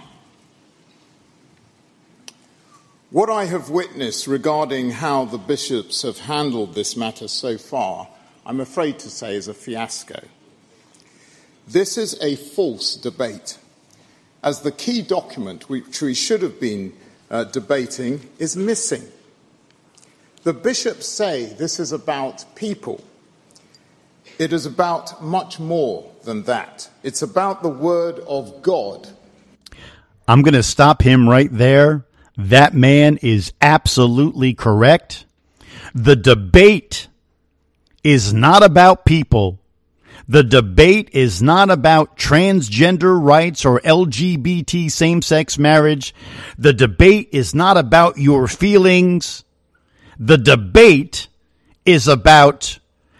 What I have witnessed regarding how the bishops have handled this matter so far, I'm afraid to say, is a fiasco. This is a false debate, as the key document which we should have been uh, debating is missing. The bishops say this is about people. It is about much more than that. It's about the word of God. I'm going to stop him right there. That man is absolutely correct. The debate is not about people. The debate is not about transgender rights or L G B T same-sex marriage. The debate is not about your feelings. The debate is about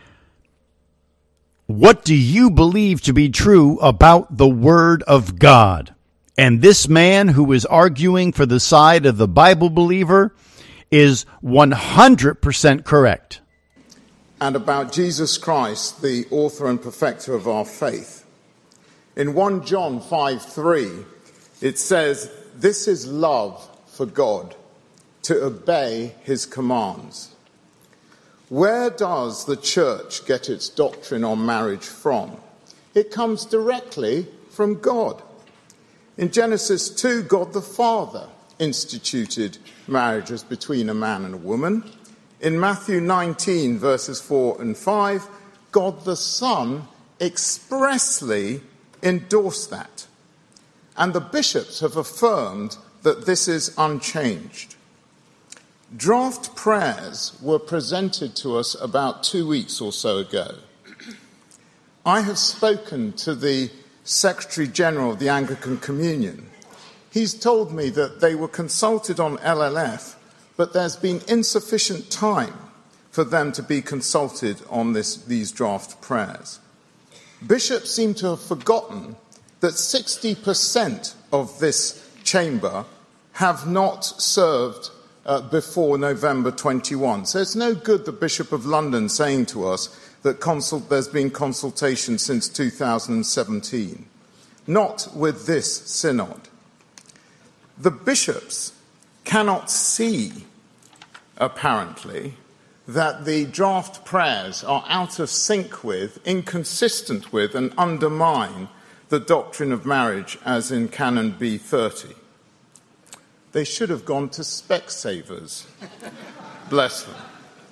what do you believe to be true about the Word of God. And this man who is arguing for the side of the Bible believer is one hundred percent correct. And about Jesus Christ, the author and perfecter of our faith. In First John five three, it says, "This is love for God, to obey his commands." Where does the church get its doctrine on marriage from? It comes directly from God. In Genesis two, God the Father instituted marriages between a man and a woman. In Matthew nineteen, verses four and five, God the Son expressly endorsed that. And the bishops have affirmed that this is unchanged. Draft prayers were presented to us about two weeks or so ago. I have spoken to the Secretary General of the Anglican Communion. He's told me that they were consulted on L L F, but there's been insufficient time for them to be consulted on this, these draft prayers. Bishops seem to have forgotten that sixty percent of this chamber have not served uh, before November twenty-first. So it's no good the Bishop of London saying to us that consult, there's been consultation since two thousand seventeen. Not with this synod. The bishops cannot see, apparently, that the draft prayers are out of sync with, inconsistent with, and undermine the doctrine of marriage as in Canon B thirty. They should have gone to Specsavers. Bless them.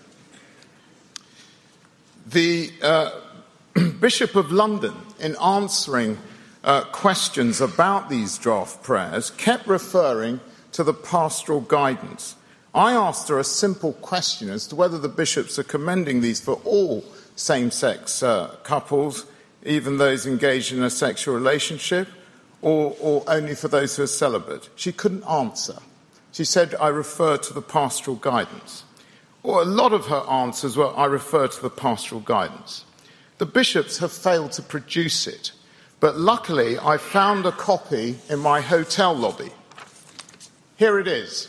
The uh, Bishop of London, in answering uh, questions about these draft prayers, kept referring to the pastoral guidance. I asked her a simple question as to whether the bishops are commending these for all same-sex uh, couples, even those engaged in a sexual relationship, or, or only for those who are celibate. She couldn't answer. She said, I refer to the pastoral guidance. Or a lot of her answers were, I refer to the pastoral guidance. The bishops have failed to produce it, but luckily I found a copy in my hotel lobby. Here it is.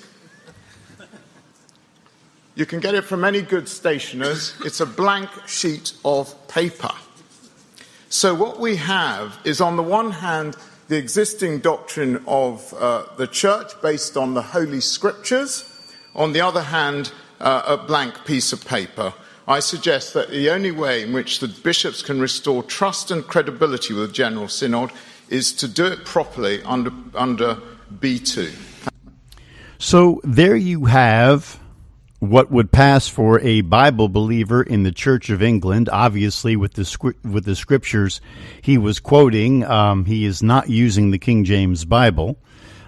You can get it from any good stationers. It's a blank sheet of paper. So what we have is, on the one hand, the existing doctrine of uh, the church based on the Holy Scriptures. On the other hand, uh, a blank piece of paper. I suggest that the only way in which the bishops can restore trust and credibility with the General Synod is to do it properly under, under B two. So there you have what would pass for a Bible believer in the Church of England. Obviously, with the with the scriptures he was quoting, um, he is not using the King James Bible.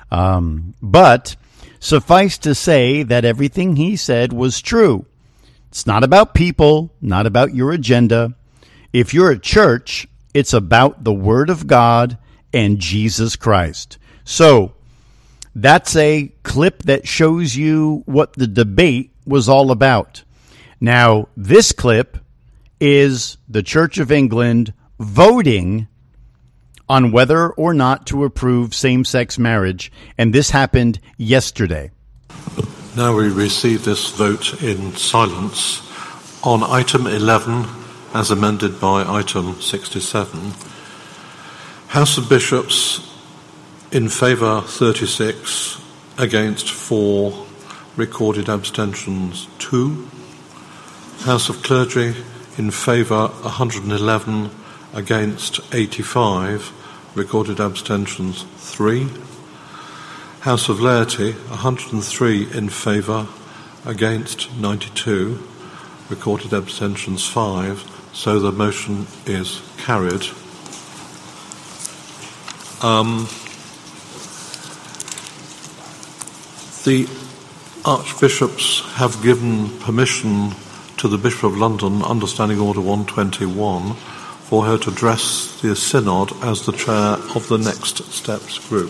Um, but suffice to say that everything he said was true. It's not about people, not about your agenda. If you're a church, it's about the Word of God and Jesus Christ. So that's a clip that shows you what the debate was all about. Now, this clip is the Church of England voting on whether or not to approve same-sex marriage, and this happened yesterday. Now we receive this vote in silence on item eleven, as amended by item sixty-seven. House of Bishops in favour thirty-six, against four, recorded abstentions two. House of Clergy in favour one hundred eleven, against eighty-five, recorded abstentions three. House of Laity one hundred three in favour, against ninety-two, recorded abstentions five. So the motion is carried. Um, the Archbishops have given permission to the Bishop of London, Understanding Order one twenty-one, for her to address the Synod as the chair of the Next Steps group.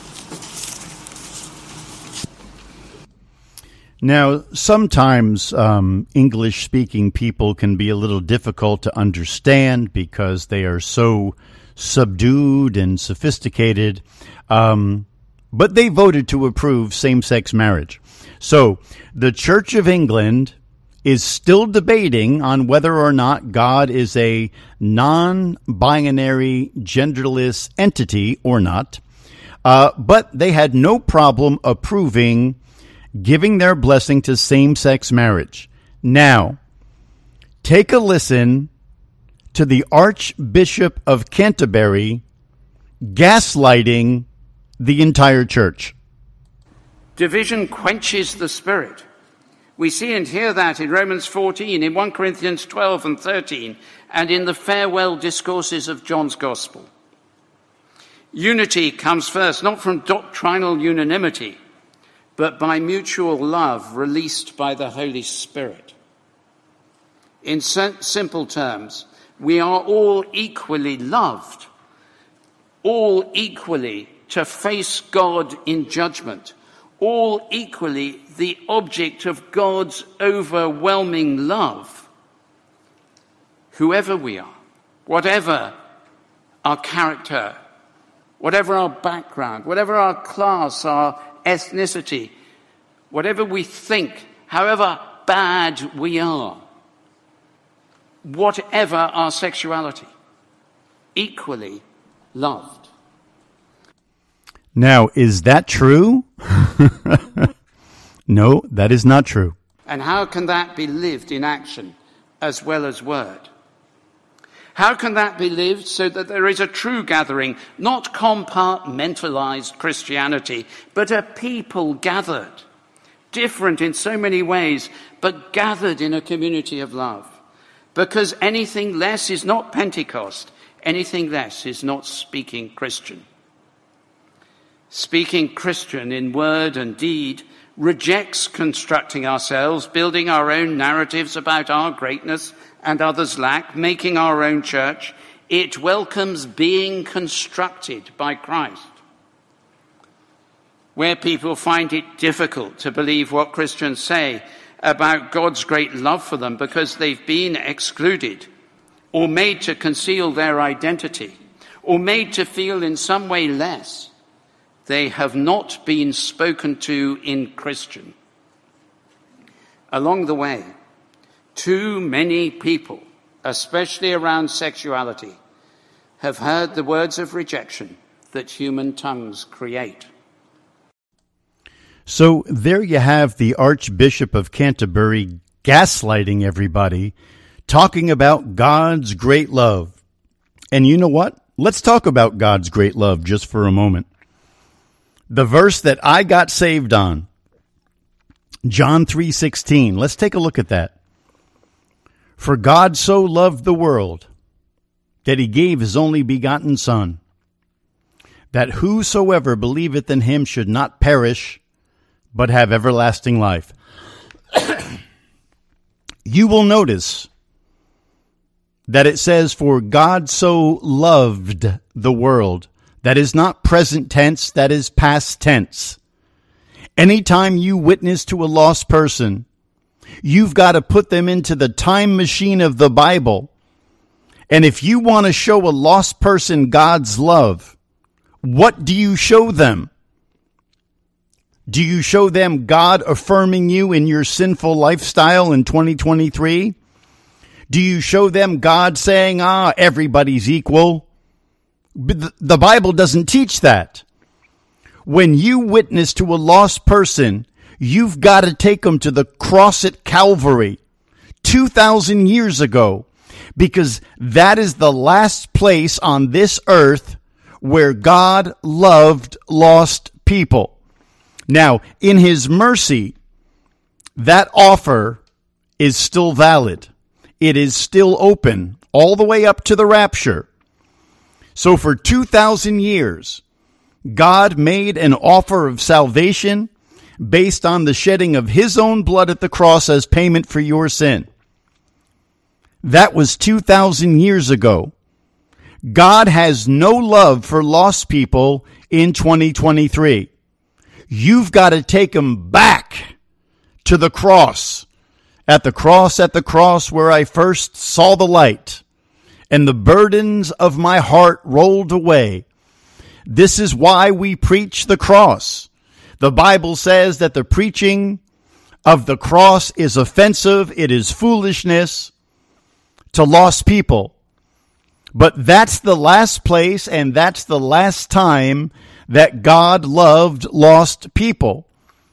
Now, sometimes um, English-speaking people can be a little difficult to understand because they are so subdued and sophisticated, um, but they voted to approve same-sex marriage. So the Church of England is still debating on whether or not God is a non-binary, genderless entity or not, uh, but they had no problem approving giving their blessing to same-sex marriage. Now, take a listen to the Archbishop of Canterbury gaslighting the entire church. Division quenches the spirit. We see and hear that in Romans fourteen, in First Corinthians twelve and thirteen, and in the farewell discourses of John's Gospel. Unity comes first, not from doctrinal unanimity, but by mutual love released by the Holy Spirit. In simple terms, we are all equally loved, all equally to face God in judgment, all equally the object of God's overwhelming love. Whoever we are, whatever our character, whatever our background, whatever our class, our ethnicity, whatever we think, however bad we are, whatever our sexuality, equally loved. Now, is that true? No, that is not true. And how can that be lived in action as well as word? How can that be lived so that there is a true gathering, not compartmentalized Christianity, but a people gathered, different in so many ways, but gathered in a community of love? Because anything less is not Pentecost, anything less is not speaking Christian. Speaking Christian in word and deed rejects constructing ourselves, building our own narratives about our greatness and others' lack, making our own church. It welcomes being constructed by Christ. Where people find it difficult to believe what Christians say about God's great love for them because they've been excluded or made to conceal their identity or made to feel in some way less, they have not been spoken to in Christian. Along the way, too many people, especially around sexuality, have heard the words of rejection that human tongues create. So there you have the Archbishop of Canterbury gaslighting everybody, talking about God's great love. And you know what? Let's talk about God's great love just for a moment. The verse that I got saved on, John three sixteen. Let's take a look at that. For God so loved the world that he gave his only begotten Son, that whosoever believeth in him should not perish, but have everlasting life. you will notice that it says, for God so loved the world. That is not present tense, that is past tense. Anytime you witness to a lost person, you've got to put them into the time machine of the Bible. And if you want to show a lost person God's love, what do you show them? Do you show them God affirming you in your sinful lifestyle in twenty twenty-three? Do you show them God saying, ah, everybody's equal? The Bible doesn't teach that. When you witness to a lost person, you've got to take them to the cross at Calvary two thousand years ago, because that is the last place on this earth where God loved lost people. Now, in his mercy, that offer is still valid. It is still open all the way up to the rapture. So for two thousand years, God made an offer of salvation based on the shedding of his own blood at the cross as payment for your sin. That was two thousand years ago. God has no love for lost people in twenty twenty-three. You've got to take them back to the cross. At the cross, at the cross where I first saw the light, and the burdens of my heart rolled away. This is why we preach the cross. The Bible says that the preaching of the cross is offensive. It is foolishness to lost people. But that's the last place and that's the last time that God loved lost people.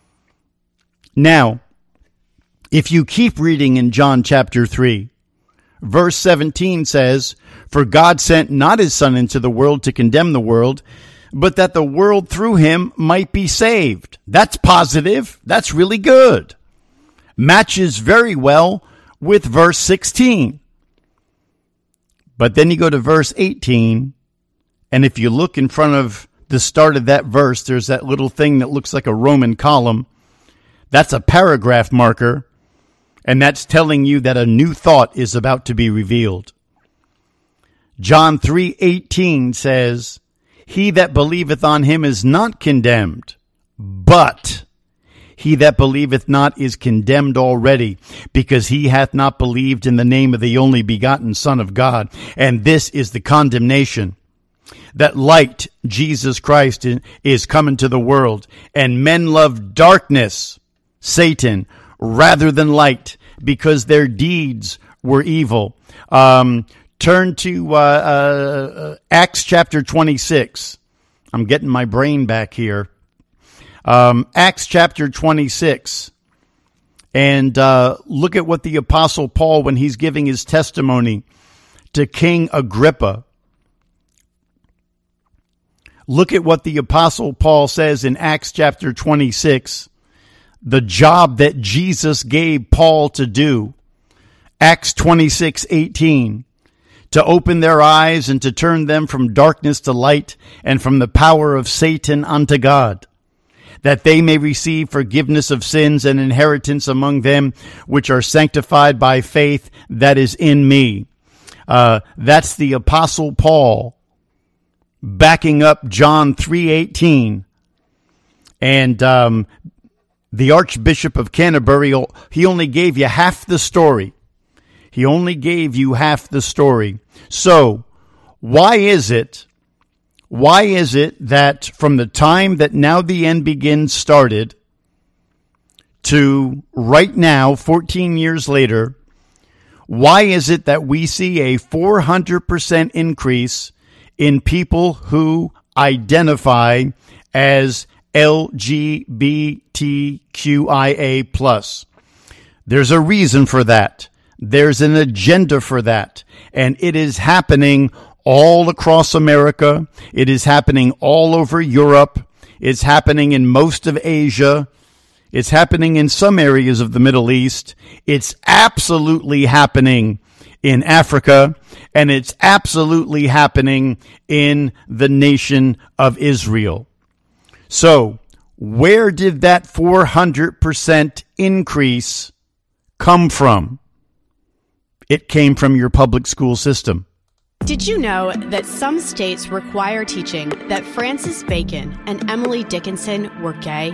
Now, if you keep reading in John chapter three, verse seventeen says, for God sent not his Son into the world to condemn the world, but that the world through him might be saved. That's positive. That's really good. Matches very well with verse sixteen. But then you go to verse eighteen, and if you look in front of the start of that verse, there's that little thing that looks like a Roman column. That's a paragraph marker, and that's telling you that a new thought is about to be revealed. John three eighteen says, he that believeth on him is not condemned, but he that believeth not is condemned already, because he hath not believed in the name of the only begotten Son of God. And this is the condemnation, that light, Jesus Christ, is coming to the world, and men love darkness, Satan, rather than light, because their deeds were evil. Um, turn to uh, uh, Acts chapter twenty-six. I'm getting my brain back here. Um, Acts chapter twenty-six. And uh, look at what the Apostle Paul, when he's giving his testimony to King Agrippa, look at what the Apostle Paul says in Acts chapter twenty-six. The job that Jesus gave Paul to do. Acts twenty-six eighteen. To open their eyes and to turn them from darkness to light and from the power of Satan unto God, that they may receive forgiveness of sins and inheritance among them which are sanctified by faith that is in me. Uh, that's the Apostle Paul backing up John three eighteen. And um, the Archbishop of Canterbury, he only gave you half the story. He only gave you half the story. So, why is it, why is it that from the time that Now the End Begins started to right now, fourteen years later, why is it that we see a four hundred percent increase in people who identify as L G B T Q I A plus? There's a reason for that. There's an agenda for that. And it is happening all across America. It is happening all over Europe. It's happening in most of Asia. It's happening in some areas of the Middle East. It's absolutely happening in Africa. And it's absolutely happening in the nation of Israel. So, where did that four hundred percent increase come from? It came from your public school system. Did you know that some states require teaching that Francis Bacon and Emily Dickinson were gay?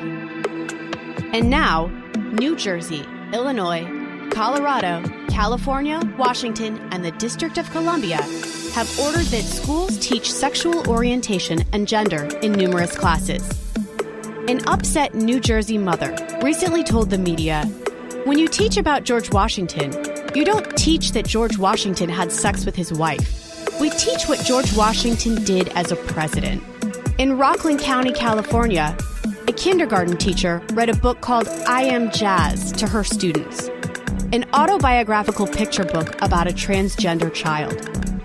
And now, New Jersey, Illinois, Colorado, California, Washington, and the District of Columbia have ordered that schools teach sexual orientation and gender in numerous classes. An upset New Jersey mother recently told the media, "When you teach about George Washington, you don't teach that George Washington had sex with his wife. We teach what George Washington did as a president." In Rockland County, California, a kindergarten teacher read a book called I Am Jazz to her students, an autobiographical picture book about a transgender child.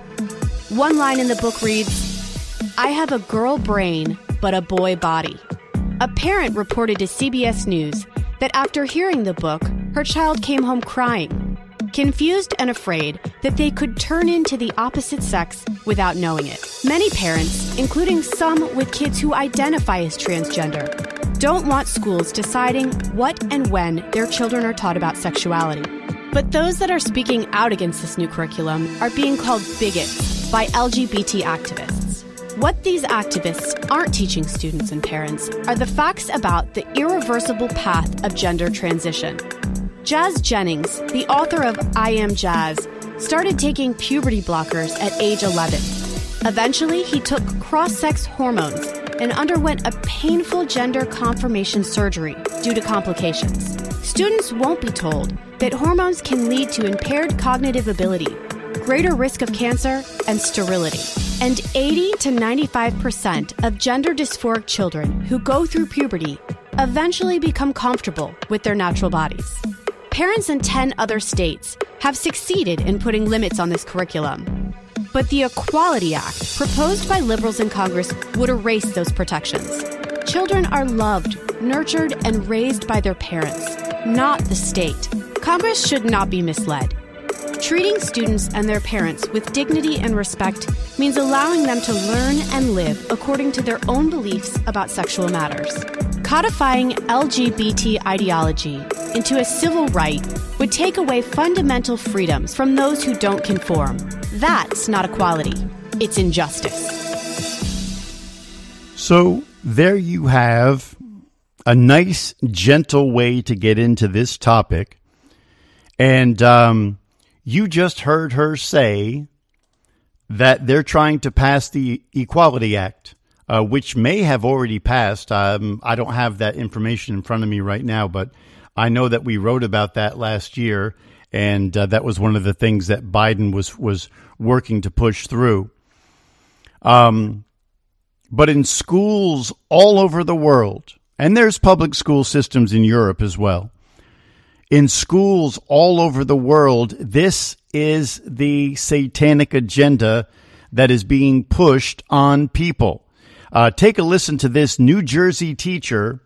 One line in the book reads, "I have a girl brain, but a boy body." A parent reported to C B S News that after hearing the book, her child came home crying, confused and afraid that they could turn into the opposite sex without knowing it. Many parents, including some with kids who identify as transgender, don't want schools deciding what and when their children are taught about sexuality. But those that are speaking out against this new curriculum are being called bigots by L G B T activists. What these activists aren't teaching students and parents are the facts about the irreversible path of gender transition. Jazz Jennings, the author of I Am Jazz, started taking puberty blockers at age eleven. Eventually, he took cross-sex hormones and underwent a painful gender confirmation surgery due to complications. Students won't be told that hormones can lead to impaired cognitive ability, greater risk of cancer, and sterility. And eighty to ninety-five percent of gender dysphoric children who go through puberty eventually become comfortable with their natural bodies. Parents in ten other states have succeeded in putting limits on this curriculum. But the Equality Act, proposed by liberals in Congress, would erase those protections. Children are loved, nurtured, and raised by their parents, not the state. Congress should not be misled. Treating students and their parents with dignity and respect means allowing them to learn and live according to their own beliefs about sexual matters. Codifying L G B T ideology into a civil right would take away fundamental freedoms from those who don't conform. That's not equality. It's injustice. So there you have a nice, gentle way to get into this topic. And um, you just heard her say that they're trying to pass the Equality Act, uh, which may have already passed. Um, I don't have that information in front of me right now, but I know that we wrote about that last year, and uh, that was one of the things that Biden was was working to push through. Um, but in schools all over the world, and there's public school systems in Europe as well, in schools all over the world, this is the satanic agenda that is being pushed on people. Uh, take a listen to this New Jersey teacher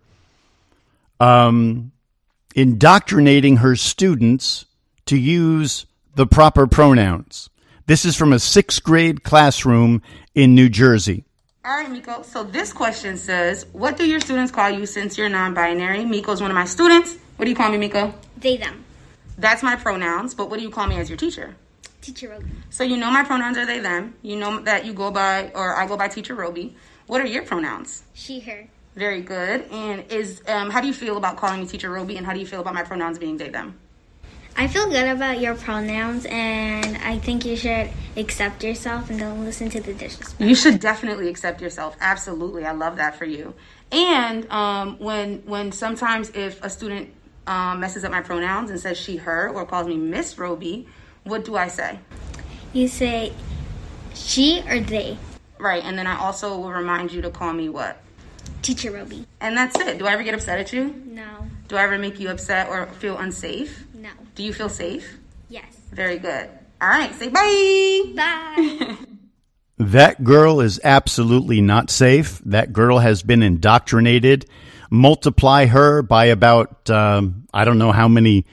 um, indoctrinating her students to use the proper pronouns. This is from a sixth grade classroom in New Jersey. All right, Miko. So this question says, what do your students call you since you're non-binary? Miko's one of my students. What do you call me, Miko? They, them. That's my pronouns, but what do you call me as your teacher? Teacher Roby. So you know my pronouns are they, them. You know that you go by, or I go by Teacher Roby. What are your pronouns? She, her. Very good. And is um, how do you feel about calling me Teacher Roby, and how do you feel about my pronouns being they, them? I feel good about your pronouns, and I think you should accept yourself and don't listen to the disrespect. You should definitely accept yourself. Absolutely. I love that for you. And um, when when sometimes if a student um, messes up my pronouns and says she, her, or calls me Miss Roby, what do I say? You say she or they. Right. And then I also will remind you to call me what? Teacher Roby. And that's it. Do I ever get upset at you? No. Do I ever make you upset or feel unsafe? No. Do you feel safe? Yes. Very good. All right. Say bye. Bye. That girl is absolutely not safe. That girl has been indoctrinated. Multiply her by about, um, I don't know how many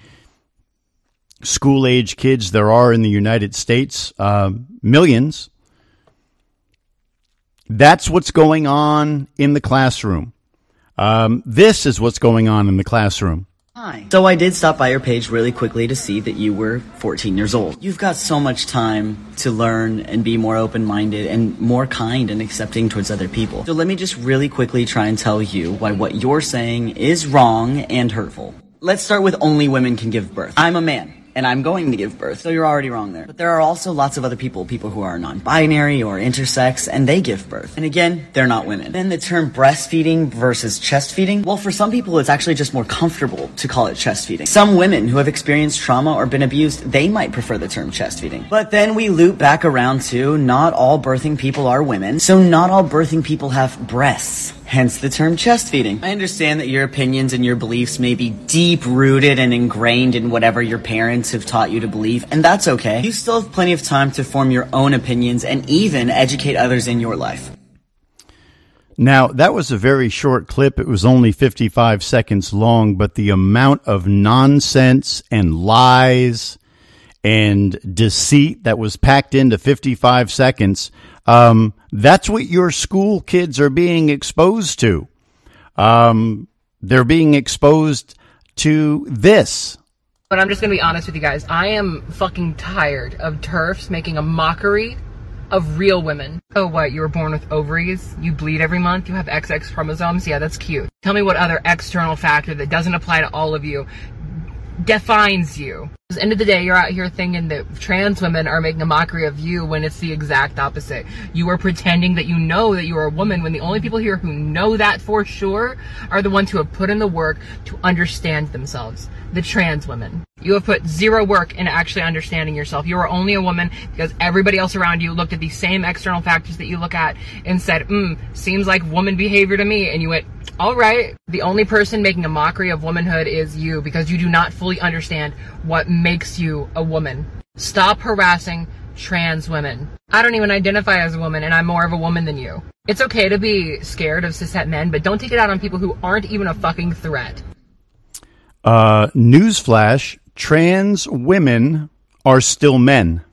school-age kids there are in the United States. Uh, millions. That's what's going on in the classroom. Um, this is what's going on in the classroom. Hi. So I did stop by your page really quickly to see that you were fourteen years old. You've got so much time to learn and be more open-minded and more kind and accepting towards other people. So let me just really quickly try and tell you why what you're saying is wrong and hurtful. Let's start with only women can give birth. I'm a man. And I'm going to give birth, so you're already wrong there. But there are also lots of other people, people who are non-binary or intersex, and they give birth. And again, they're not women. Then the term breastfeeding versus chest feeding, well, for some people, it's actually just more comfortable to call it chest feeding. Some women who have experienced trauma or been abused, they might prefer the term chest feeding. But then we loop back around to not all birthing people are women, so not all birthing people have breasts. Hence the term chest feeding. I understand that your opinions and your beliefs may be deep-rooted and ingrained in whatever your parents have taught you to believe, and that's okay. You still have plenty of time to form your own opinions and even educate others in your life. Now, that was a very short clip. It was only fifty-five seconds long, but the amount of nonsense and lies and deceit that was packed into fifty-five seconds, um, that's what your school kids are being exposed to. Um, they're being exposed to this. But I'm just going to be honest with you guys. I am fucking tired of TERFs making a mockery of real women. Oh, what? You were born with ovaries? You bleed every month? You have X X chromosomes? Yeah, that's cute. Tell me what other external factor that doesn't apply to all of you defines you. At the end of the day, you're out here thinking that trans women are making a mockery of you when it's the exact opposite. You are pretending that you know that you are a woman when the only people here who know that for sure are the ones who have put in the work to understand themselves. The trans women. You have put zero work into actually understanding yourself. You are only a woman because everybody else around you looked at these same external factors that you look at and said, hmm, seems like woman behavior to me. And you went, all right. The only person making a mockery of womanhood is you because you do not fully understand what makes you a woman. Stop harassing trans women. I don't even identify as a woman and I'm more of a woman than you. It's okay to be scared of cishet men, but don't take it out on people who aren't even a fucking threat. Uh, newsflash, trans women are still men.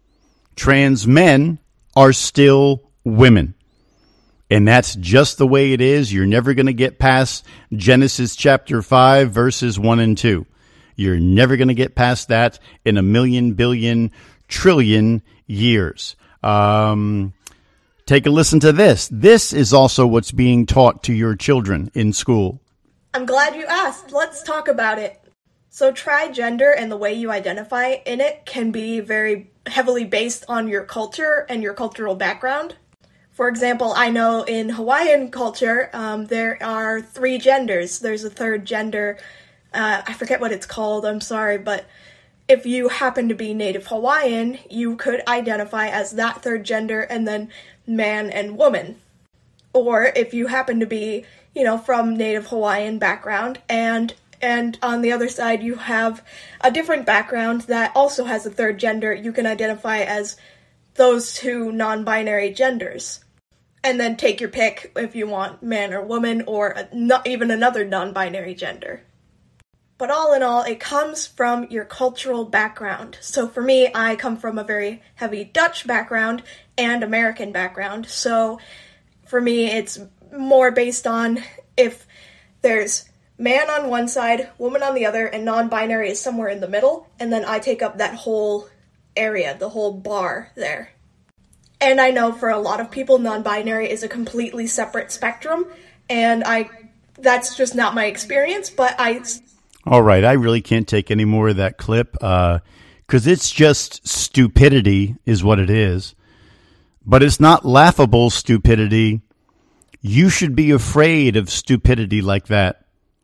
Trans men are still women. And that's just the way it is. You're never going to get past Genesis chapter five, verses one and two. You're never going to get past that in a million, billion, trillion years. Um, take a listen to this. This is also what's being taught to your children in school. I'm glad you asked. Let's talk about it. So trigender and the way you identify in it can be very heavily based on your culture and your cultural background. For example, I know in Hawaiian culture, um, there are three genders. There's a third gender. Uh, I forget what it's called. I'm sorry. But if you happen to be Native Hawaiian, you could identify as that third gender and then man and woman. Or if you happen to be, you know, from Native Hawaiian background and and on the other side you have a different background that also has a third gender, you can identify as those two non-binary genders. And then take your pick if you want man or woman or a, not even another non-binary gender. But all in all, it comes from your cultural background. So for me, I come from a very heavy Dutch background and American background. So for me, it's more based on if there's man on one side, woman on the other, and non-binary is somewhere in the middle, and then I take up that whole area, the whole bar there. And I know for a lot of people, non-binary is a completely separate spectrum, and I that's just not my experience, but I... All right, I really can't take any more of that clip, uh, because it's just stupidity is what it is. But it's not laughable stupidity. You should be afraid of stupidity like that.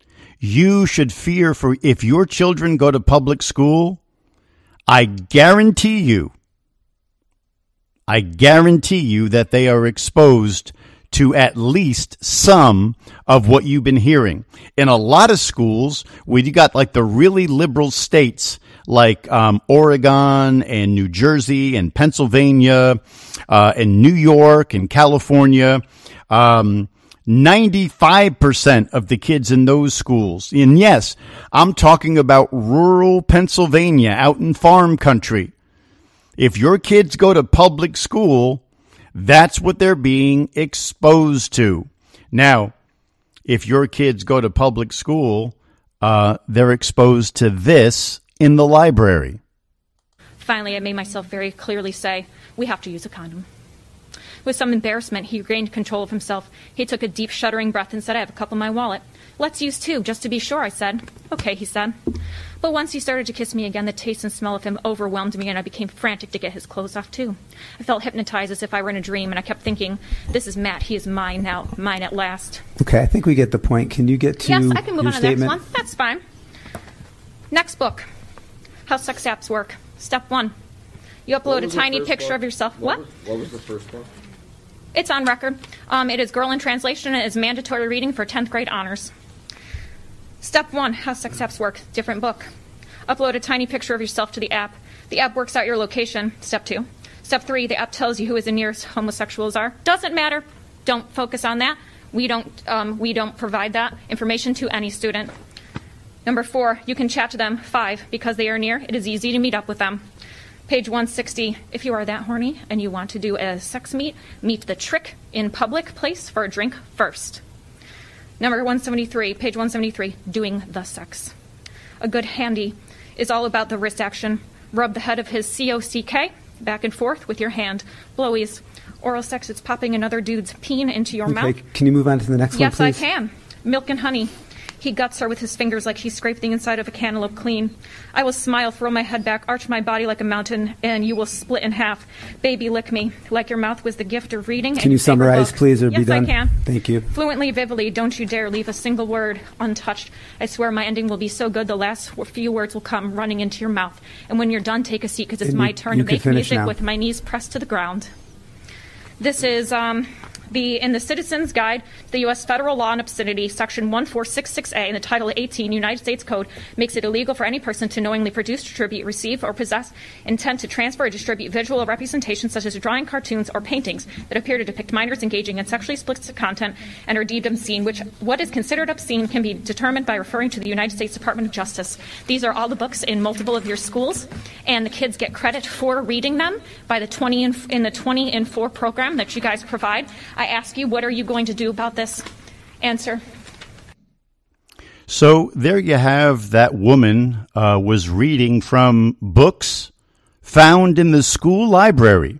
You should fear for if your children go to public school, I guarantee you, I guarantee you that they are exposed to at least some of what you've been hearing. In a lot of schools, where you got like the really liberal states like um, Oregon and New Jersey and Pennsylvania uh, and New York and California, um, ninety-five percent of the kids in those schools, and yes, I'm talking about rural Pennsylvania out in farm country. If your kids go to public school, that's what they're being exposed to. Now, if your kids go to public school uh, they're exposed to this in the library. Finally, I made myself very clearly say, we have to use a condom. With some embarrassment, he regained control of himself. He took a deep, shuddering breath and said, I have a couple in my wallet. Let's use two, just to be sure, I said. Okay, he said. But once he started to kiss me again, the taste and smell of him overwhelmed me, and I became frantic to get his clothes off, too. I felt hypnotized as if I were in a dream, and I kept thinking, this is Matt. He is mine now, mine at last. Okay, I think we get the point. Can you get to Yes, I can move your on to the next statement? one. That's fine. Next book, How Sex Apps Work. Step one. You upload a tiny picture book? of yourself. What? What was, what was the first book? It's on record. Um, it is Girl in Translation and is mandatory reading for tenth grade honors. Step one, How Sex Apps Work. Different book. Upload a tiny picture of yourself to the app. The app works out your location. Step two. Step three, the app tells you who the nearest homosexuals are. Doesn't matter. Don't focus on that. We don't, um, we don't provide that information to any student. Number four, you can chat to them. Five, because they are near, it is easy to meet up with them. Page one sixty, if you are that horny and you want to do a sex meet, meet the trick in public place for a drink first. Number one seventy-three, page one seventy-three, doing the sex. A good handy is all about the wrist action. Rub the head of his C O C K back and forth with your hand. Blowies. Oral sex, it's popping another dude's peen into your okay, mouth. Can you move on to the next yes, one, please? Yes, I can. Milk and honey. He guts her with his fingers like he scraped the inside of a cantaloupe clean. I will smile, throw my head back, arch my body like a mountain, and you will split in half. Baby, lick me, like your mouth was the gift of reading. Can you summarize, please, or yes, be done? Yes, I can. Thank you. Fluently, vividly, don't you dare leave a single word untouched. I swear my ending will be so good the last few words will come running into your mouth. And when you're done, take a seat, because it's and my you, turn you to make music now. with my knees pressed to the ground. This is... um. The, in the Citizen's Guide to the U S Federal Law and Obscenity, Section one four six six A in the Title eighteen United States Code makes it illegal for any person to knowingly produce, distribute, receive, or possess intent to transfer or distribute visual representations such as drawing, cartoons, or paintings that appear to depict minors engaging in sexually explicit content and are deemed obscene, which what is considered obscene can be determined by referring to the United States Department of Justice. These are all the books in multiple of your schools, and the kids get credit for reading them by the twenty in, in the twenty in four program that you guys provide. I ask you, what are you going to do about this? Answer. So there you have that woman uh, was reading from books found in the school library.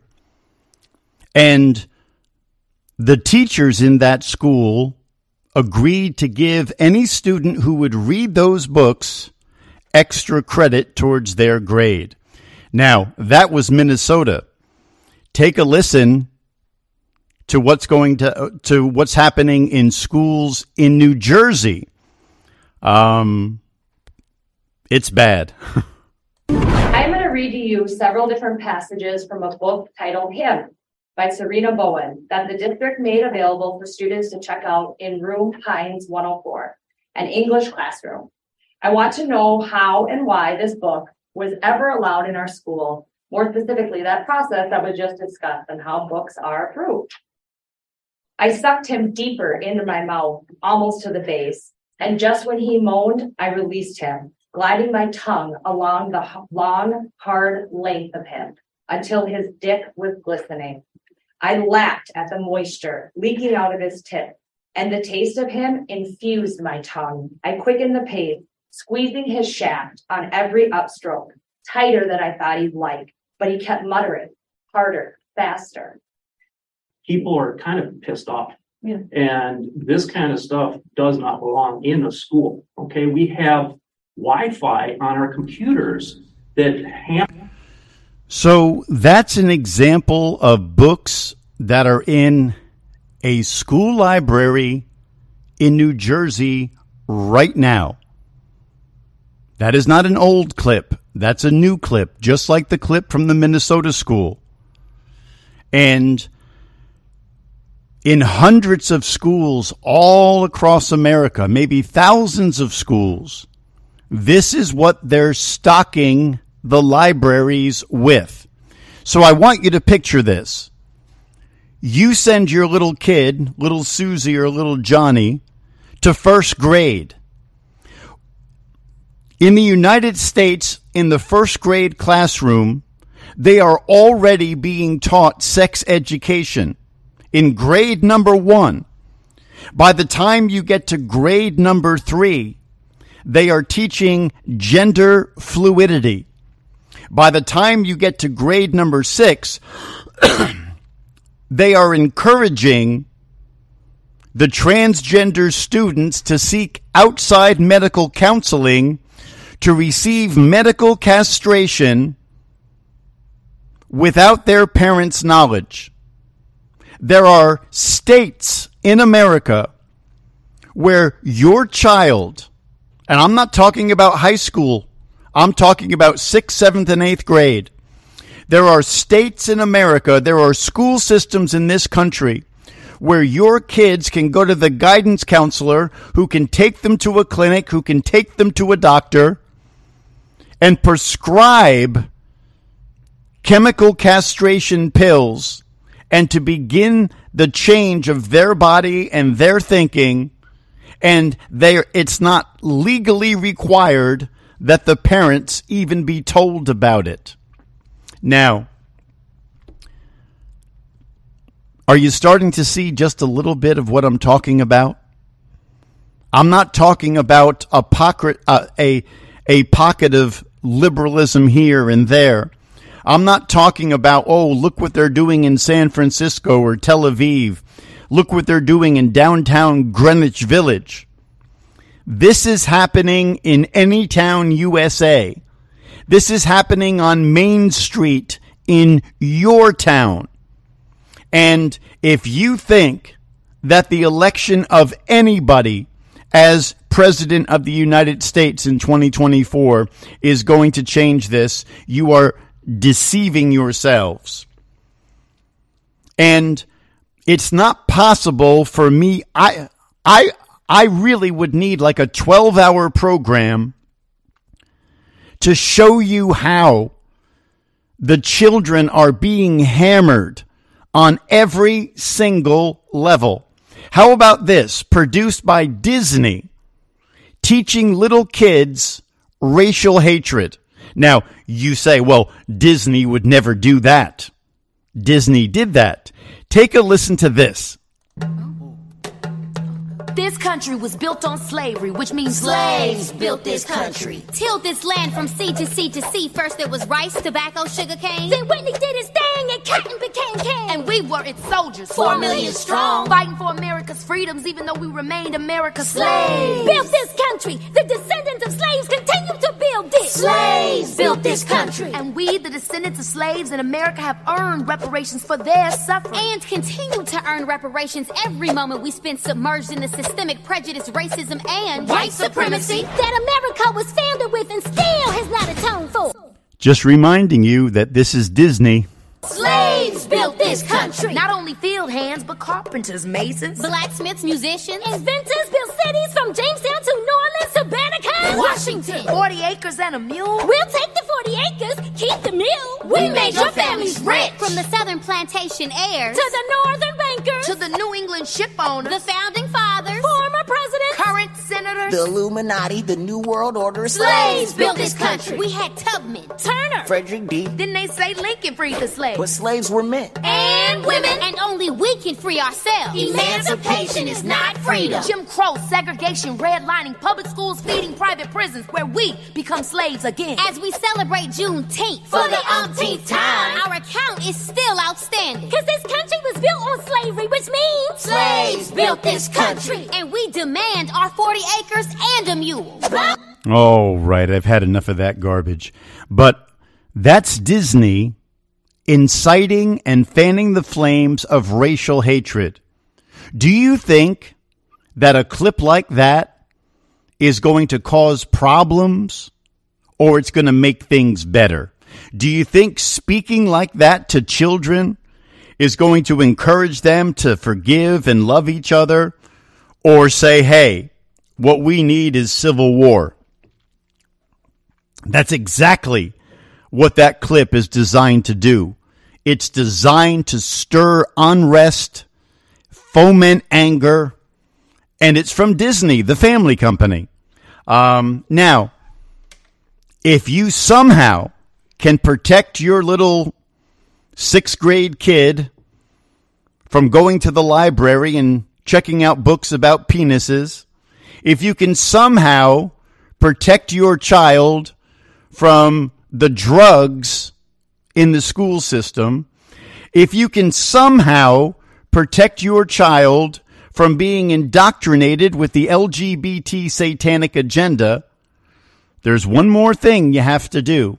And the teachers in that school agreed to give any student who would read those books extra credit towards their grade. Now, that was Minnesota. Take a listen to what's going to to what's happening in schools in New Jersey. Um, it's bad. I'm going to read to you several different passages from a book titled Him by Serena Bowen that the district made available for students to check out in room Hines one oh four, an English classroom. I want to know how and why this book was ever allowed in our school, more specifically that process that was just discussed and how books are approved. I sucked him deeper into my mouth, almost to the base, and just when he moaned, I released him, gliding my tongue along the long, hard length of him until his dick was glistening. I lapped at the moisture leaking out of his tip, and the taste of him infused my tongue. I quickened the pace, squeezing his shaft on every upstroke, tighter than I thought he'd like, but he kept muttering, harder, faster. People are kind of pissed off. Yeah. And this kind of stuff does not belong in a school. Okay, we have Wi-Fi on our computers that ham- So that's an example of books that are in a school library in New Jersey right now. That is not an old clip. That's a new clip, just like the clip from the Minnesota school. And in hundreds of schools all across America, maybe thousands of schools, this is what they're stocking the libraries with. So I want you to picture this. You send your little kid, little Susie or little Johnny, to first grade. In the United States, in the first grade classroom, they are already being taught sex education. In grade number one, by the time you get to grade number three, they are teaching gender fluidity. By the time you get to grade number six, they are encouraging the transgender students to seek outside medical counseling to receive medical castration without their parents' knowledge. There are states in America where your child, and I'm not talking about high school, I'm talking about sixth, seventh, and eighth grade. There are states in America, there are school systems in this country where your kids can go to the guidance counselor who can take them to a clinic, who can take them to a doctor, and prescribe chemical castration pills, and to begin the change of their body and their thinking, and they it's not legally required that the parents even be told about it. Now, are you starting to see just a little bit of what I'm talking about? I'm not talking about a pocket, uh, a, a pocket of liberalism here and there. I'm not talking about, oh, look what they're doing in San Francisco or Tel Aviv. Look what they're doing in downtown Greenwich Village. This is happening in any town, U S A. This is happening on Main Street in your town. And if you think that the election of anybody as President of the United States in twenty twenty-four is going to change this, you are deceiving yourselves. And it's not possible for me. I, I, I really would need like a twelve hour program to show you how the children are being hammered on every single level. How about this? Produced by Disney, teaching little kids racial hatred. Now, you say, well, Disney would never do that. Disney did that. Take a listen to this. This country was built on slavery, which means slaves built this country. Tilled this land from sea to sea to sea. First there was rice, tobacco, sugar cane. Then Whitney did his thing and cotton became king. And we were its soldiers, four million strong, fighting for America's freedoms, even though we remained America's slaves. slaves. Built this country. The descendants of slaves continue to build this. Slaves built this country. And we, the descendants of slaves in America, have earned reparations for their suffering. And continue to earn reparations every moment we spend submerged in the systemic prejudice, racism, and white supremacy that America was founded with and still has not atoned for. Just reminding you that this is Disney. Slaves built this country. Not only field hands, but carpenters, masons, blacksmiths, musicians, inventors built cities from Jamestown to New Orleans to Banneker, Washington. Forty acres and a mule. We'll take the forty acres, keep the mule. We, we made your families rich. From the southern plantation heirs to the northern bankers to the New England ship owners, the founding fathers, former presidents, current senators, the Illuminati, the New World Order. Slaves built this country. We had Tubman, Turner, Frederick D. Didn't they say Lincoln freed the slaves? But slaves were men. And women. And only we can free ourselves. Emancipation is not freedom. Jim Crow, segregation, redlining, public schools, feeding private prisons, where we become slaves again. As we celebrate Juneteenth for the umpteenth time, our account is still outstanding. Because this country was built on slavery, which means slaves built this country. And we demand our forty acres and a mule. Oh, right. I've had enough of that garbage. But that's Disney inciting and fanning the flames of racial hatred. Do you think that a clip like that is going to cause problems or it's going to make things better? Do you think speaking like that to children is going to encourage them to forgive and love each other, or say, hey, what we need is civil war? That's exactly what that clip is designed to do. It's designed to stir unrest, foment anger, and it's from Disney, the family company. Um, now, if you somehow can protect your little sixth grade kid from going to the library and checking out books about penises, if you can somehow protect your child from the drugs in the school system, if you can somehow protect your child from being indoctrinated with the L G B T satanic agenda, there's one more thing you have to do.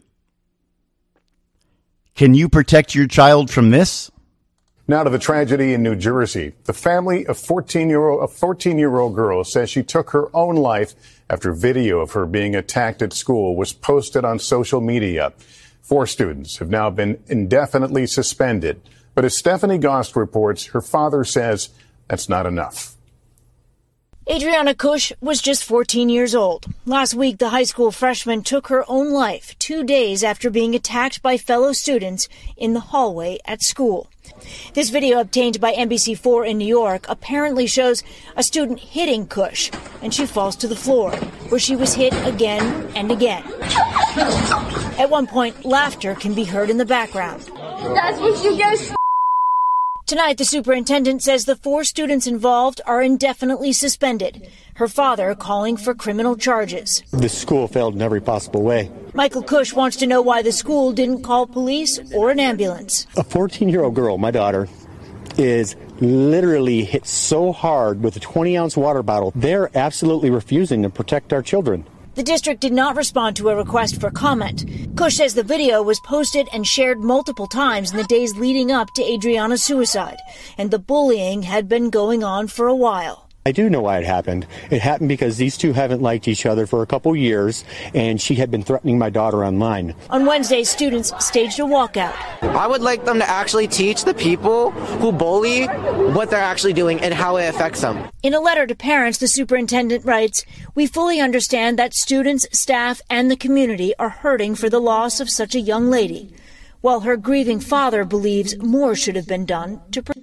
Can you protect your child from this? Now to the tragedy in New Jersey. The family of fourteen-year-old, a fourteen-year-old girl says she took her own life after video of her being attacked at school was posted on social media. Four students have now been indefinitely suspended. But as Stephanie Gost reports, her father says that's not enough. Adriana Cush was just fourteen years old. Last week, the high school freshman took her own life two days after being attacked by fellow students in the hallway at school. This video obtained by N B C four in New York apparently shows a student hitting Cush, and she falls to the floor, where she was hit again and again. At one point, laughter can be heard in the background. That's what you guys. Tonight, the superintendent says the four students involved are indefinitely suspended. Her father calling for criminal charges. The school failed in every possible way. Michael Cush wants to know why the school didn't call police or an ambulance. A fourteen-year-old girl, my daughter, is literally hit so hard with a twenty-ounce water bottle. They're absolutely refusing to protect our children. The district did not respond to a request for comment. Cush says the video was posted and shared multiple times in the days leading up to Adriana's suicide, and the bullying had been going on for a while. I do know why it happened. It happened because these two haven't liked each other for a couple years, and she had been threatening my daughter online. On Wednesday, students staged a walkout. I would like them to actually teach the people who bully what they're actually doing and how it affects them. In a letter to parents, the superintendent writes, "We fully understand that students, staff, and the community are hurting for the loss of such a young lady, while her grieving father believes more should have been done to protect."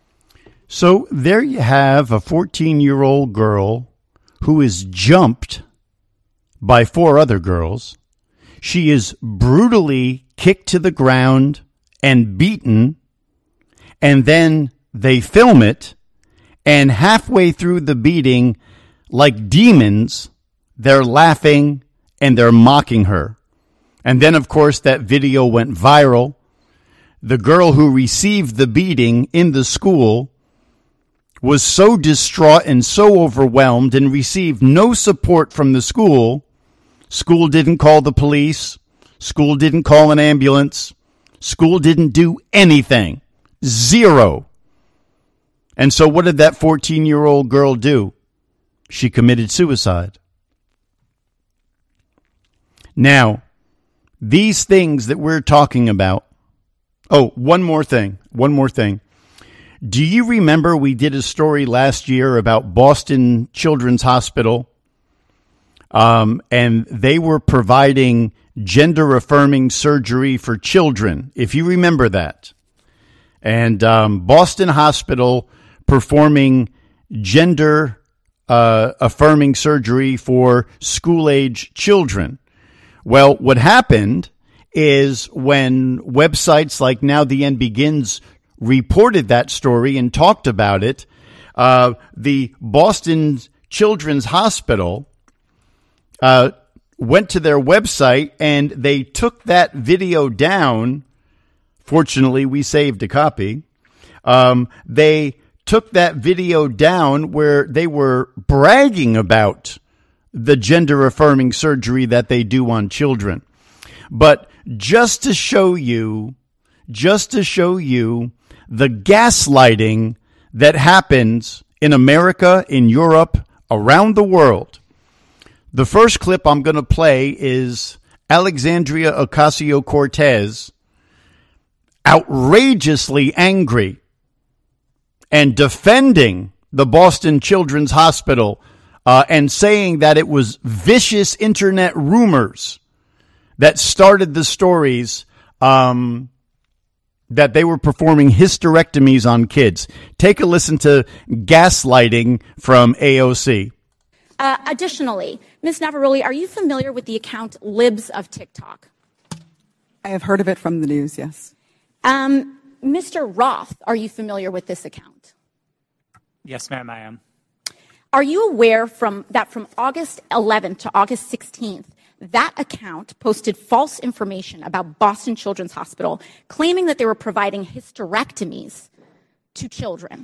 So there you have a fourteen-year-old girl who is jumped by four other girls. She is brutally kicked to the ground and beaten, and then they film it, and halfway through the beating, like demons, they're laughing and they're mocking her. And then, of course, that video went viral. The girl who received the beating in the school was so distraught and so overwhelmed and received no support from the school. School didn't call the police. School didn't call an ambulance. School didn't do anything. Zero. And so what did that fourteen-year-old girl do? She committed suicide. Now, these things that we're talking about. Oh, one more thing. One more thing. Do you remember we did a story last year about Boston Children's Hospital? Um, and they were providing gender-affirming surgery for children, if you remember that. And um, Boston Hospital performing gender uh, affirming surgery for school-age children. Well, what happened is when websites like Now the End Begins reported that story and talked about it, uh, the Boston Children's Hospital uh, went to their website and they took that video down. Fortunately, we saved a copy. Um, they took that video down where they were bragging about the gender-affirming surgery that they do on children. But just to show you, just to show you the gaslighting that happens in America, in Europe, around the world. The first clip I'm going to play is Alexandria Ocasio-Cortez outrageously angry and defending the Boston Children's Hospital uh, and saying that it was vicious internet rumors that started the stories um that they were performing hysterectomies on kids. Take a listen to gaslighting from A O C. Uh, additionally, Miz Navaroli, are you familiar with the account Libs of TikTok? I have heard of it from the news, yes. Um, Mister Roth, are you familiar with this account? Yes, ma'am, I am. Are you aware from that from August eleventh to August sixteenth, that account posted false information about Boston Children's Hospital, claiming that they were providing hysterectomies to children?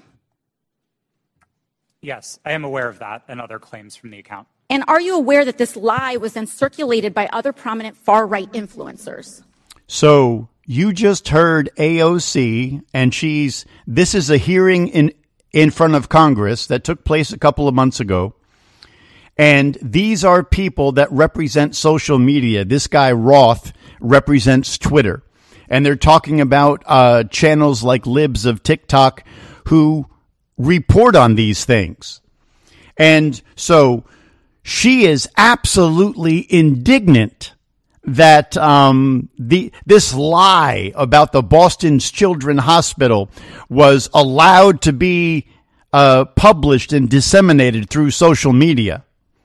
Yes, I am aware of that and other claims from the account. And are you aware that this lie was then circulated by other prominent far-right influencers? So you just heard A O C, and she's, this is a hearing in, in front of Congress that took place a couple of months ago. And these are people that represent social media. This guy Roth represents Twitter. And they're talking about uh, channels like Libs of TikTok who report on these things. And so she is absolutely indignant that um, the this lie about the Boston Children's Hospital was allowed to be uh, published and disseminated through social media.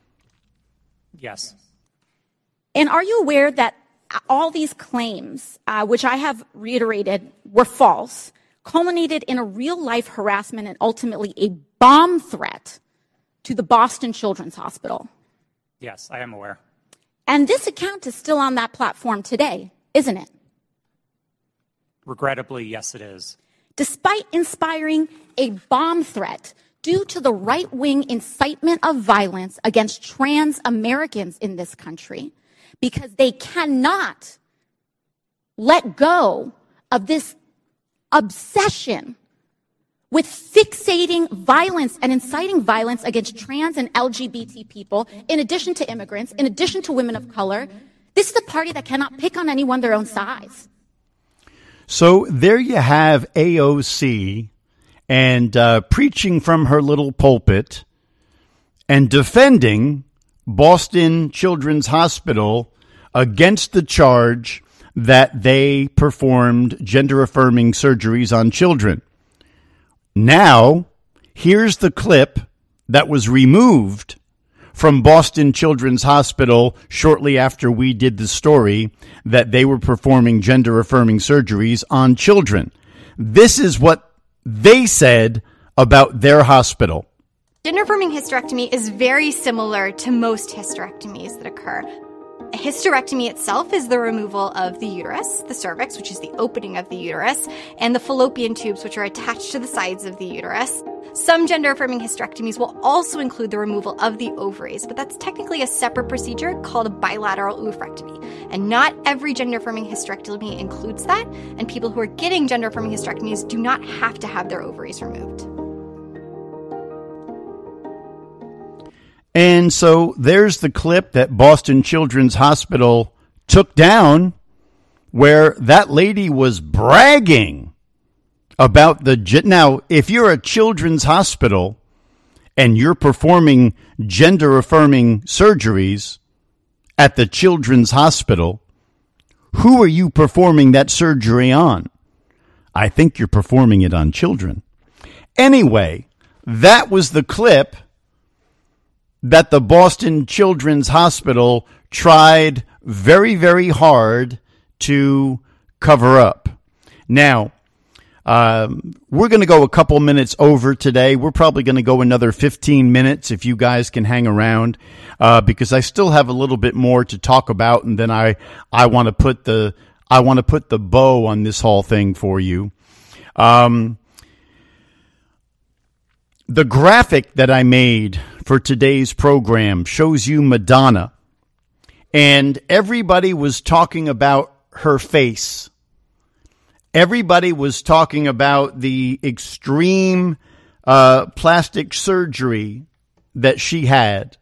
Yes. And are you aware that all these claims, uh, which I have reiterated were false, culminated in a real-life harassment and ultimately a bomb threat to the Boston Children's Hospital? Yes, I am aware. And this account is still on that platform today, isn't it? Regrettably, yes, it is. Despite inspiring a bomb threat due to the right-wing incitement of violence against trans Americans in this country, because they cannot let go of this obsession with fixating violence and inciting violence against trans and L G B T people, in addition to immigrants, in addition to women of color. This is a party that cannot pick on anyone their own size. So there you have A O C and uh, preaching from her little pulpit and defending Boston Children's Hospital against the charge that they performed gender-affirming surgeries on children. Now, here's the clip that was removed from Boston Children's Hospital shortly after we did the story that they were performing gender-affirming surgeries on children. This is what they said about their hospital. Gender-affirming hysterectomy is very similar to most hysterectomies that occur. A hysterectomy itself is the removal of the uterus, the cervix, which is the opening of the uterus, and the fallopian tubes, which are attached to the sides of the uterus. Some gender-affirming hysterectomies will also include the removal of the ovaries, but that's technically a separate procedure called a bilateral oophorectomy. And not every gender-affirming hysterectomy includes that, and people who are getting gender-affirming hysterectomies do not have to have their ovaries removed. And so there's the clip that Boston Children's Hospital took down where that lady was bragging about the... Now, if you're a children's hospital and you're performing gender-affirming surgeries at the children's hospital, who are you performing that surgery on? I think you're performing it on children. Anyway, that was the clip that the Boston Children's Hospital tried very, very hard to cover up. Now, um, we're going to go a couple minutes over today. We're probably going to go another fifteen minutes if you guys can hang around, uh, because I still have a little bit more to talk about, and then I I want to put the I want to put the bow on this whole thing for you. Um, the graphic that I made for today's program shows you Madonna, and everybody was talking about her face. Everybody was talking about the extreme uh, plastic surgery that she had.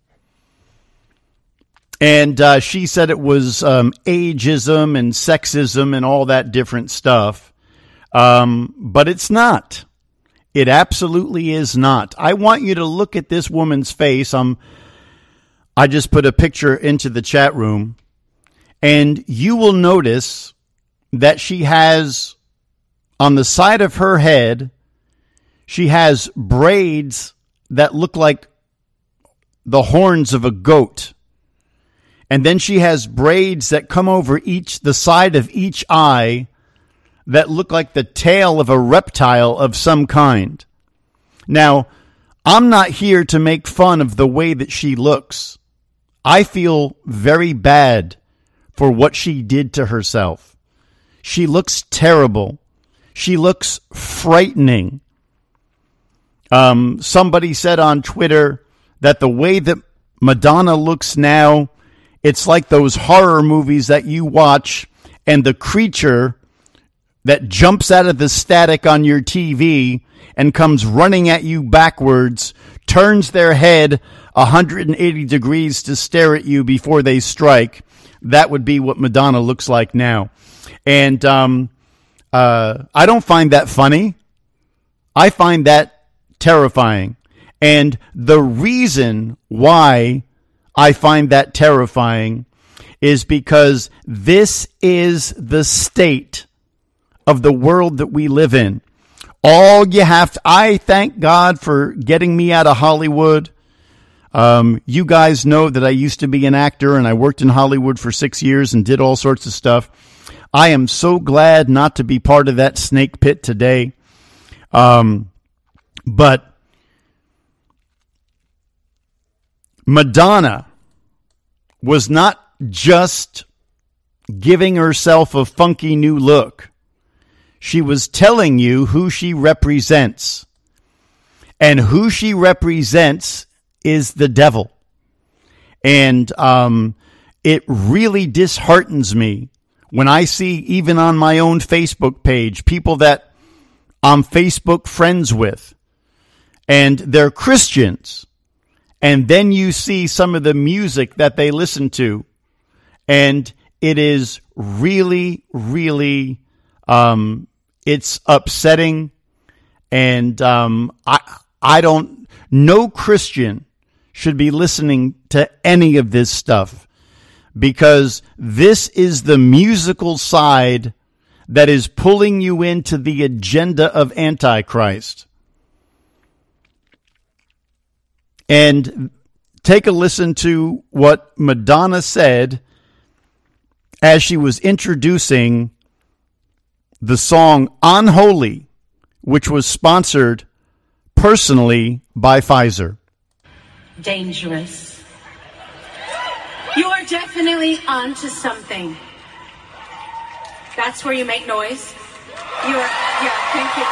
And uh, she said it was um, ageism and sexism and all that different stuff. Um, but it's not. It absolutely is not. I want you to look at this woman's face. Um, I just put a picture into the chat room, and you will notice that she has, on the side of her head, she has braids that look like the horns of a goat. And then she has braids that come over each, the side of each eye that look like the tail of a reptile of some kind. Now, I'm not here to make fun of the way that she looks. I feel very bad for what she did to herself. She looks terrible. She looks frightening. Um, somebody said on Twitter that the way that Madonna looks now, it's like those horror movies that you watch and the creature that jumps out of the static on your T V and comes running at you backwards, turns their head one hundred eighty degrees to stare at you before they strike. That would be what Madonna looks like now. And um, uh, I don't find that funny. I find that terrifying. And the reason why I find that terrifying is because this is the state of the world that we live in. All you have to, I thank God for getting me out of Hollywood. Um, you guys know that I used to be an actor and I worked in Hollywood for six years and did all sorts of stuff. I am so glad not to be part of that snake pit today. Um, but Madonna was not just giving herself a funky new look. She was telling you who she represents. And who she represents is the devil. And um, it really disheartens me when I see, even on my own Facebook page, people that I'm Facebook friends with, and they're Christians. And then you see some of the music that they listen to, and it is really, really, um, it's upsetting. And um, I, I don't, no Christian should be listening to any of this stuff, because this is the musical side that is pulling you into the agenda of Antichrist. And take a listen to what Madonna said as she was introducing the song Unholy, which was sponsored personally by Pfizer. Dangerous. You are definitely onto something. That's where you make noise. You are, yeah, thank you.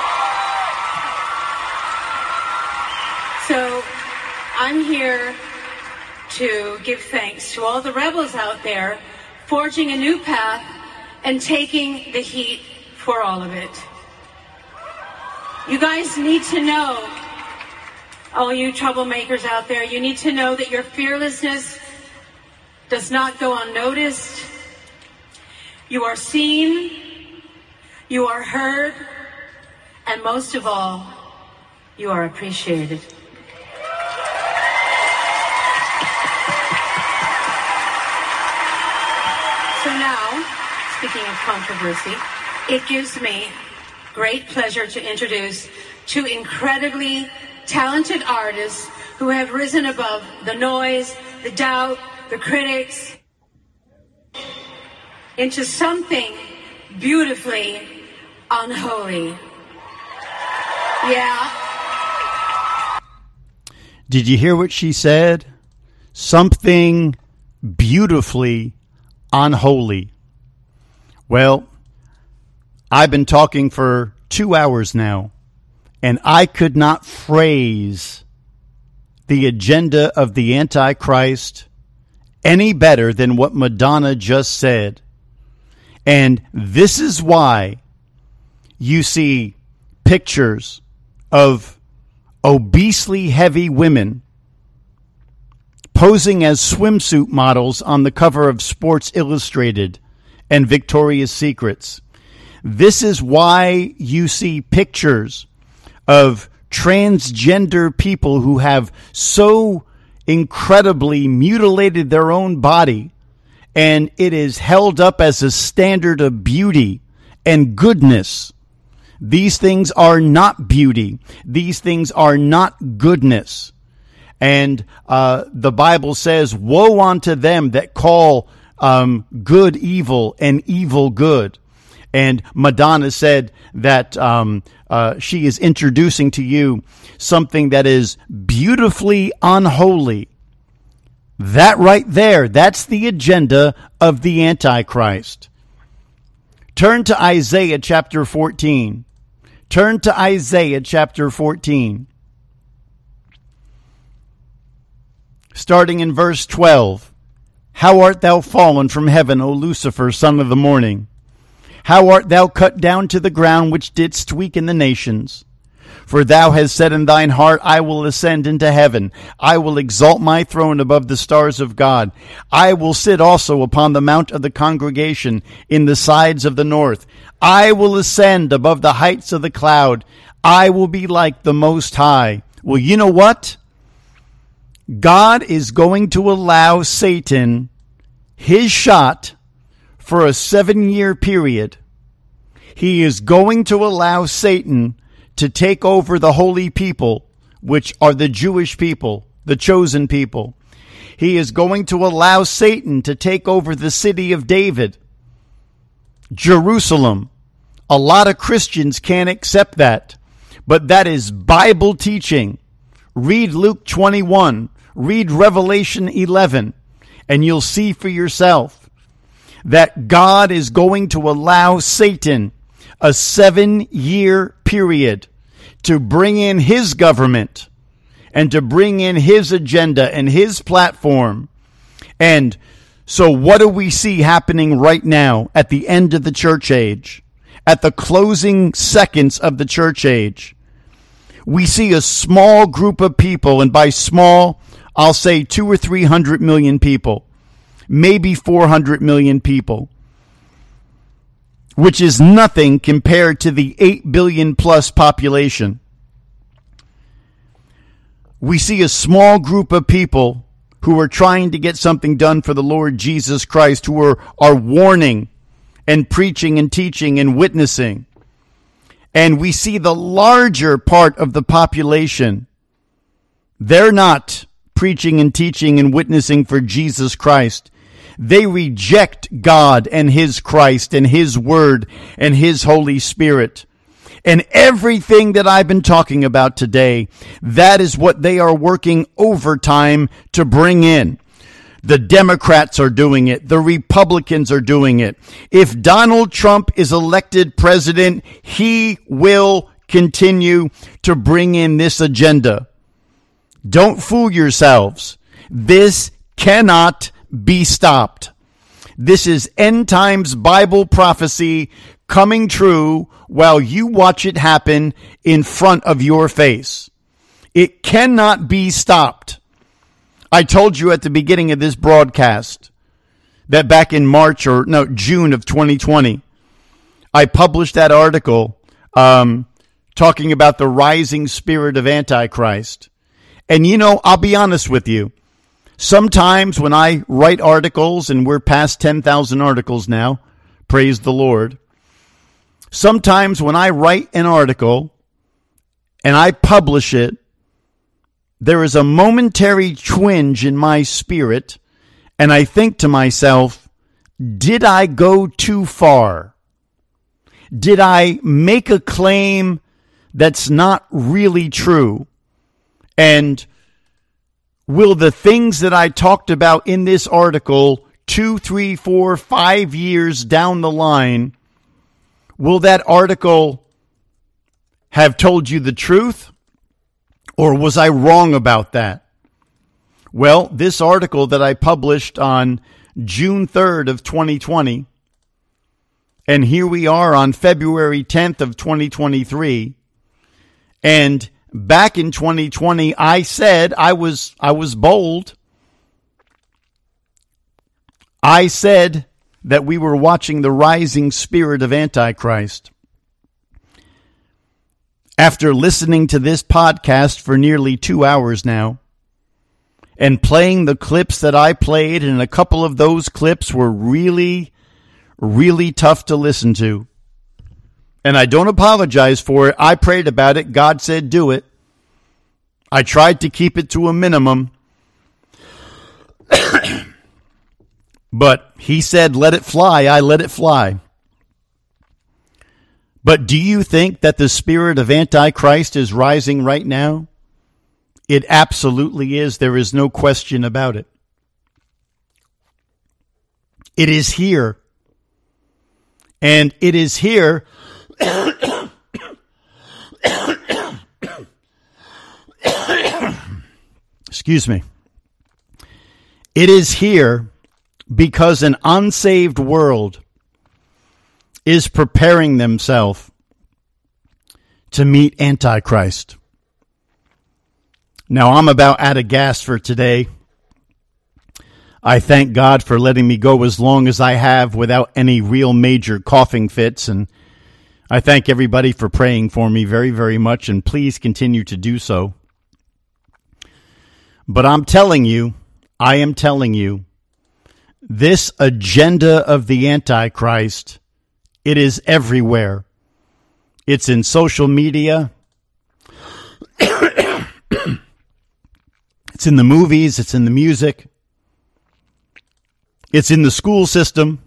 So, I'm here to give thanks to all the rebels out there forging a new path and taking the heat for all of it. You guys need to know, all you troublemakers out there, you need to know that your fearlessness does not go unnoticed. You are seen, you are heard, and most of all, you are appreciated. So now, speaking of controversy, it gives me great pleasure to introduce two incredibly talented artists who have risen above the noise, the doubt, the critics, into something beautifully unholy. Yeah. Did you hear what she said? Something beautifully unholy. Well, I've been talking for two hours now, and I could not phrase the agenda of the Antichrist any better than what Madonna just said. And this is why you see pictures of obesely heavy women posing as swimsuit models on the cover of Sports Illustrated and Victoria's Secrets. This is why you see pictures of transgender people who have so incredibly mutilated their own body, and it is held up as a standard of beauty and goodness. These things are not beauty. These things are not goodness. And uh, the Bible says, woe unto them that call um, good evil and evil good. And Madonna said that um, uh, she is introducing to you something that is beautifully unholy. That right there, that's the agenda of the Antichrist. Turn to Isaiah chapter fourteen. Turn to Isaiah chapter fourteen. Starting in verse twelve. How art thou fallen from heaven, O Lucifer, son of the morning? How art thou cut down to the ground, which didst weaken the nations? For thou hast said in thine heart, I will ascend into heaven. I will exalt my throne above the stars of God. I will sit also upon the mount of the congregation in the sides of the north. I will ascend above the heights of the cloud. I will be like the Most High. Well, you know what? God is going to allow Satan his shot for a seven-year period. He is going to allow Satan to take over the holy people, which are the Jewish people, the chosen people. He is going to allow Satan to take over the city of David, Jerusalem. A lot of Christians can't accept that, but that is Bible teaching. Read Luke twenty-one, read Revelation eleven, and you'll see for yourself that God is going to allow Satan a seven-year period to bring in his government and to bring in his agenda and his platform. And so what do we see happening right now at the end of the church age, at the closing seconds of the church age? We see a small group of people, and by small, I'll say two or three hundred million people, maybe four hundred million people, which is nothing compared to the eight billion plus population. We see a small group of people who are trying to get something done for the Lord Jesus Christ, who are, are warning and preaching and teaching and witnessing. And we see the larger part of the population, they're not preaching and teaching and witnessing for Jesus Christ. They reject God and His Christ and His Word and His Holy Spirit. And everything that I've been talking about today, that is what they are working overtime to bring in. The Democrats are doing it. The Republicans are doing it. If Donald Trump is elected president, he will continue to bring in this agenda. Don't fool yourselves. This cannot be stopped. This is end times Bible prophecy coming true while you watch it happen in front of your face. It cannot be stopped. I told you at the beginning of this broadcast that back in March or no June of twenty twenty, I published that article um, talking about the rising spirit of Antichrist. And you know, I'll be honest with you. Sometimes when I write articles, and we're past ten thousand articles now, praise the Lord. Sometimes when I write an article and I publish it, there is a momentary twinge in my spirit, and I think to myself, did I go too far? Did I make a claim that's not really true? And will the things that I talked about in this article two, three, four, five years down the line, will that article have told you the truth? Or was I wrong about that? Well, this article that I published on June third of twenty twenty, and here we are on February tenth of twenty twenty-three, and back in twenty twenty, I said I was I was bold. I said that we were watching the rising spirit of Antichrist. After listening to this podcast for nearly two hours now, and playing the clips that I played, and a couple of those clips were really, really tough to listen to. And I don't apologize for it. I prayed about it. God said do it. I tried to keep it to a minimum. But He said let it fly. I let it fly. But do you think that the spirit of Antichrist is rising right now? It absolutely is. There is no question about it. It is here. And it is here. Excuse me. It is here because an unsaved world is preparing themselves to meet Antichrist. Now, I'm about out of gas for today. I thank God for letting me go as long as I have without any real major coughing fits. And I thank everybody for praying for me very, very much. And please continue to do so. But I'm telling you, I am telling you, this agenda of the Antichrist, it is everywhere. It's in social media. It's in the movies. It's in the music. It's in the school system.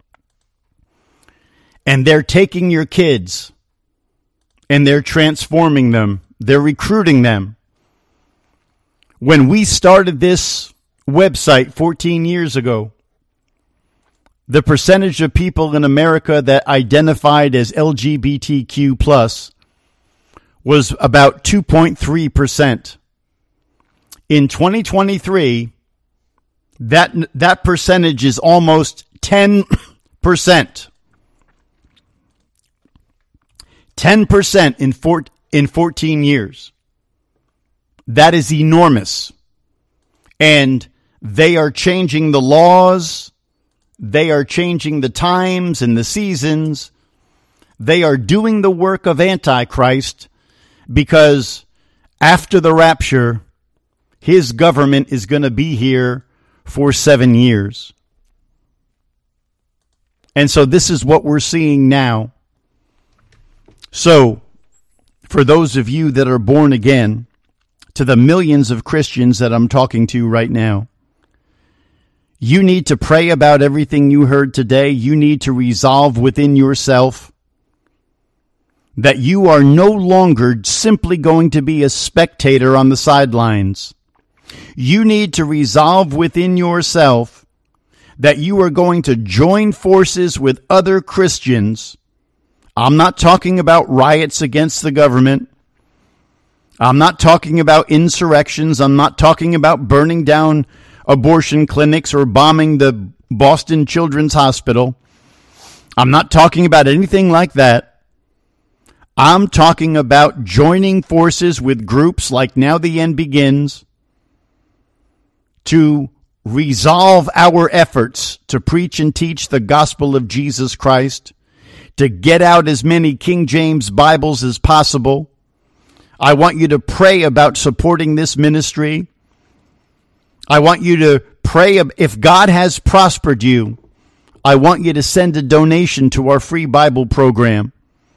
And they're taking your kids and they're transforming them. They're recruiting them. When we started this website fourteen years ago, the percentage of people in America that identified as L G B T Q plus was about two point three percent. In twenty twenty-three, that that percentage is almost ten percent. ten percent in four, in fourteen years. That is enormous. And they are changing the laws. They are changing the times and the seasons. They are doing the work of Antichrist because after the rapture, his government is going to be here for seven years. And so this is what we're seeing now. So, for those of you that are born again, to the millions of Christians that I'm talking to right now, you need to pray about everything you heard today. You need to resolve within yourself that you are no longer simply going to be a spectator on the sidelines. You need to resolve within yourself that you are going to join forces with other Christians. I'm not talking about riots against the government. I'm not talking about insurrections. I'm not talking about burning down abortion clinics or bombing the Boston Children's Hospital. I'm not talking about anything like that. I'm talking about joining forces with groups like Now the End Begins to resolve our efforts to preach and teach the gospel of Jesus Christ, to get out as many King James Bibles as possible. I want you to pray about supporting this ministry. I want you to pray, if God has prospered you, I want you to send a donation to our free Bible program.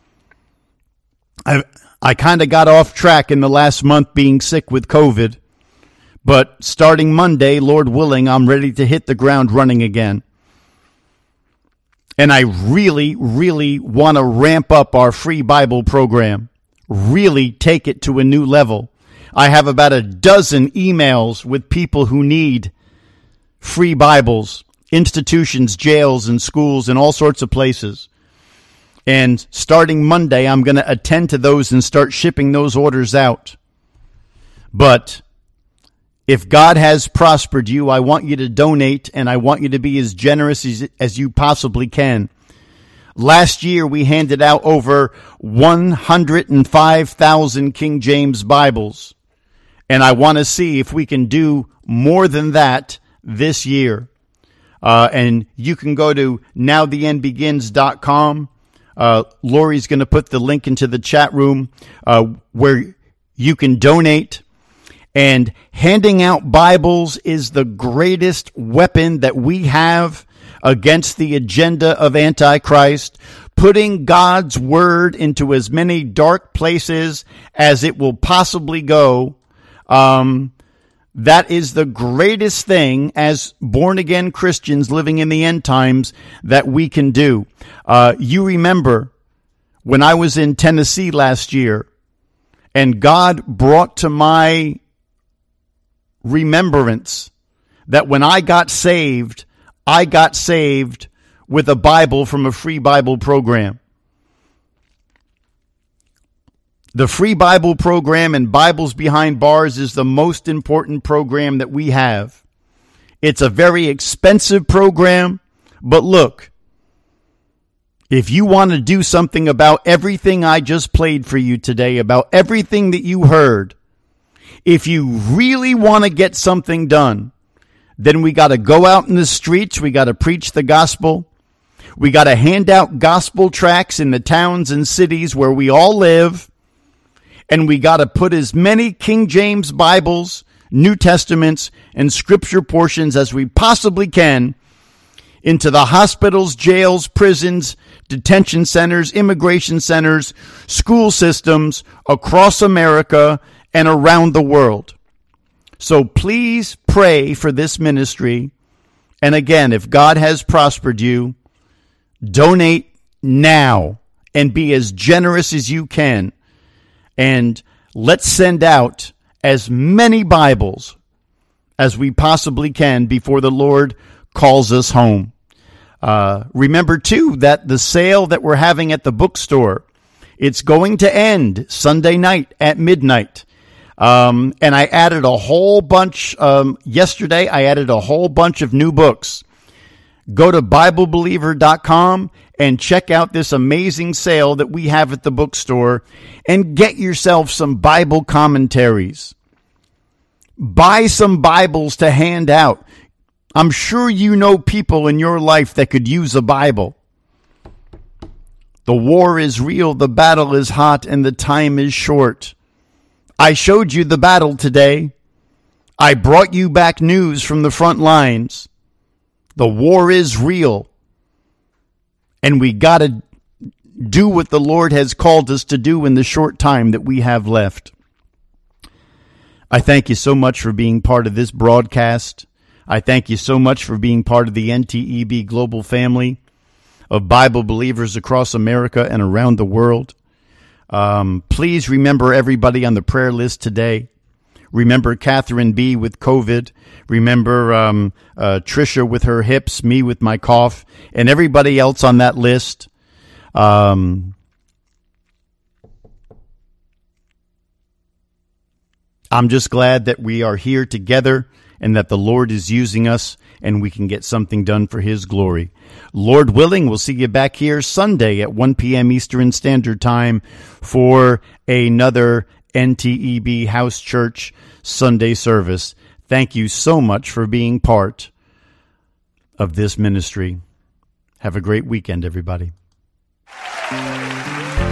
I I kind of got off track in the last month being sick with COVID, but starting Monday, Lord willing, I'm ready to hit the ground running again. And I really, really want to ramp up our free Bible program. Really take it to a new level. I have about a dozen emails with people who need free Bibles, institutions, jails, and schools, and all sorts of places. And starting Monday, I'm going to attend to those and start shipping those orders out. But if God has prospered you, I want you to donate, and I want you to be as generous as, as you possibly can. Last year, we handed out over one hundred five thousand King James Bibles. And I want to see if we can do more than that this year. Uh, and you can go to now the end begins dot com. Uh, Lori's going to put the link into the chat room uh, where you can donate. And handing out Bibles is the greatest weapon that we have against the agenda of Antichrist, putting God's word into as many dark places as it will possibly go. Um, that is the greatest thing as born-again Christians living in the end times that we can do. Uh, you remember when I was in Tennessee last year, and God brought to my remembrance that when I got saved, I got saved with a Bible from a free Bible program. The free Bible program and Bibles Behind Bars is the most important program that we have. It's a very expensive program, but look, if you want to do something about everything I just played for you today, about everything that you heard, if you really want to get something done, then we got to go out in the streets. We got to preach the gospel. We got to hand out gospel tracts in the towns and cities where we all live. And we got to put as many King James Bibles, New Testaments, and scripture portions as we possibly can into the hospitals, jails, prisons, detention centers, immigration centers, school systems across America and around the world. So please pray for this ministry. And again, if God has prospered you, donate now and be as generous as you can. And let's send out as many Bibles as we possibly can before the Lord calls us home. Uh, remember, too, that the sale that we're having at the bookstore, it's going to end Sunday night at midnight. Um, and I added a whole bunch, um, yesterday, I added a whole bunch of new books. Go to Bible Believer dot com and check out this amazing sale that we have at the bookstore and get yourself some Bible commentaries. Buy some Bibles to hand out. I'm sure you know people in your life that could use a Bible. The war is real, the battle is hot, and the time is short. I showed you the battle today. I brought you back news from the front lines. The war is real. And we got to do what the Lord has called us to do in the short time that we have left. I thank you so much for being part of this broadcast. I thank you so much for being part of the N T E B global family of Bible believers across America and around the world. Um, please remember everybody on the prayer list today. Remember Catherine B. with COVID. Remember um, uh, Trisha with her hips, me with my cough, and everybody else on that list. Um, I'm just glad that we are here together and that the Lord is using us and we can get something done for His glory. Lord willing, we'll see you back here Sunday at one p.m. Eastern Standard Time for another N T E B House Church Sunday service. Thank you so much for being part of this ministry. Have a great weekend, everybody.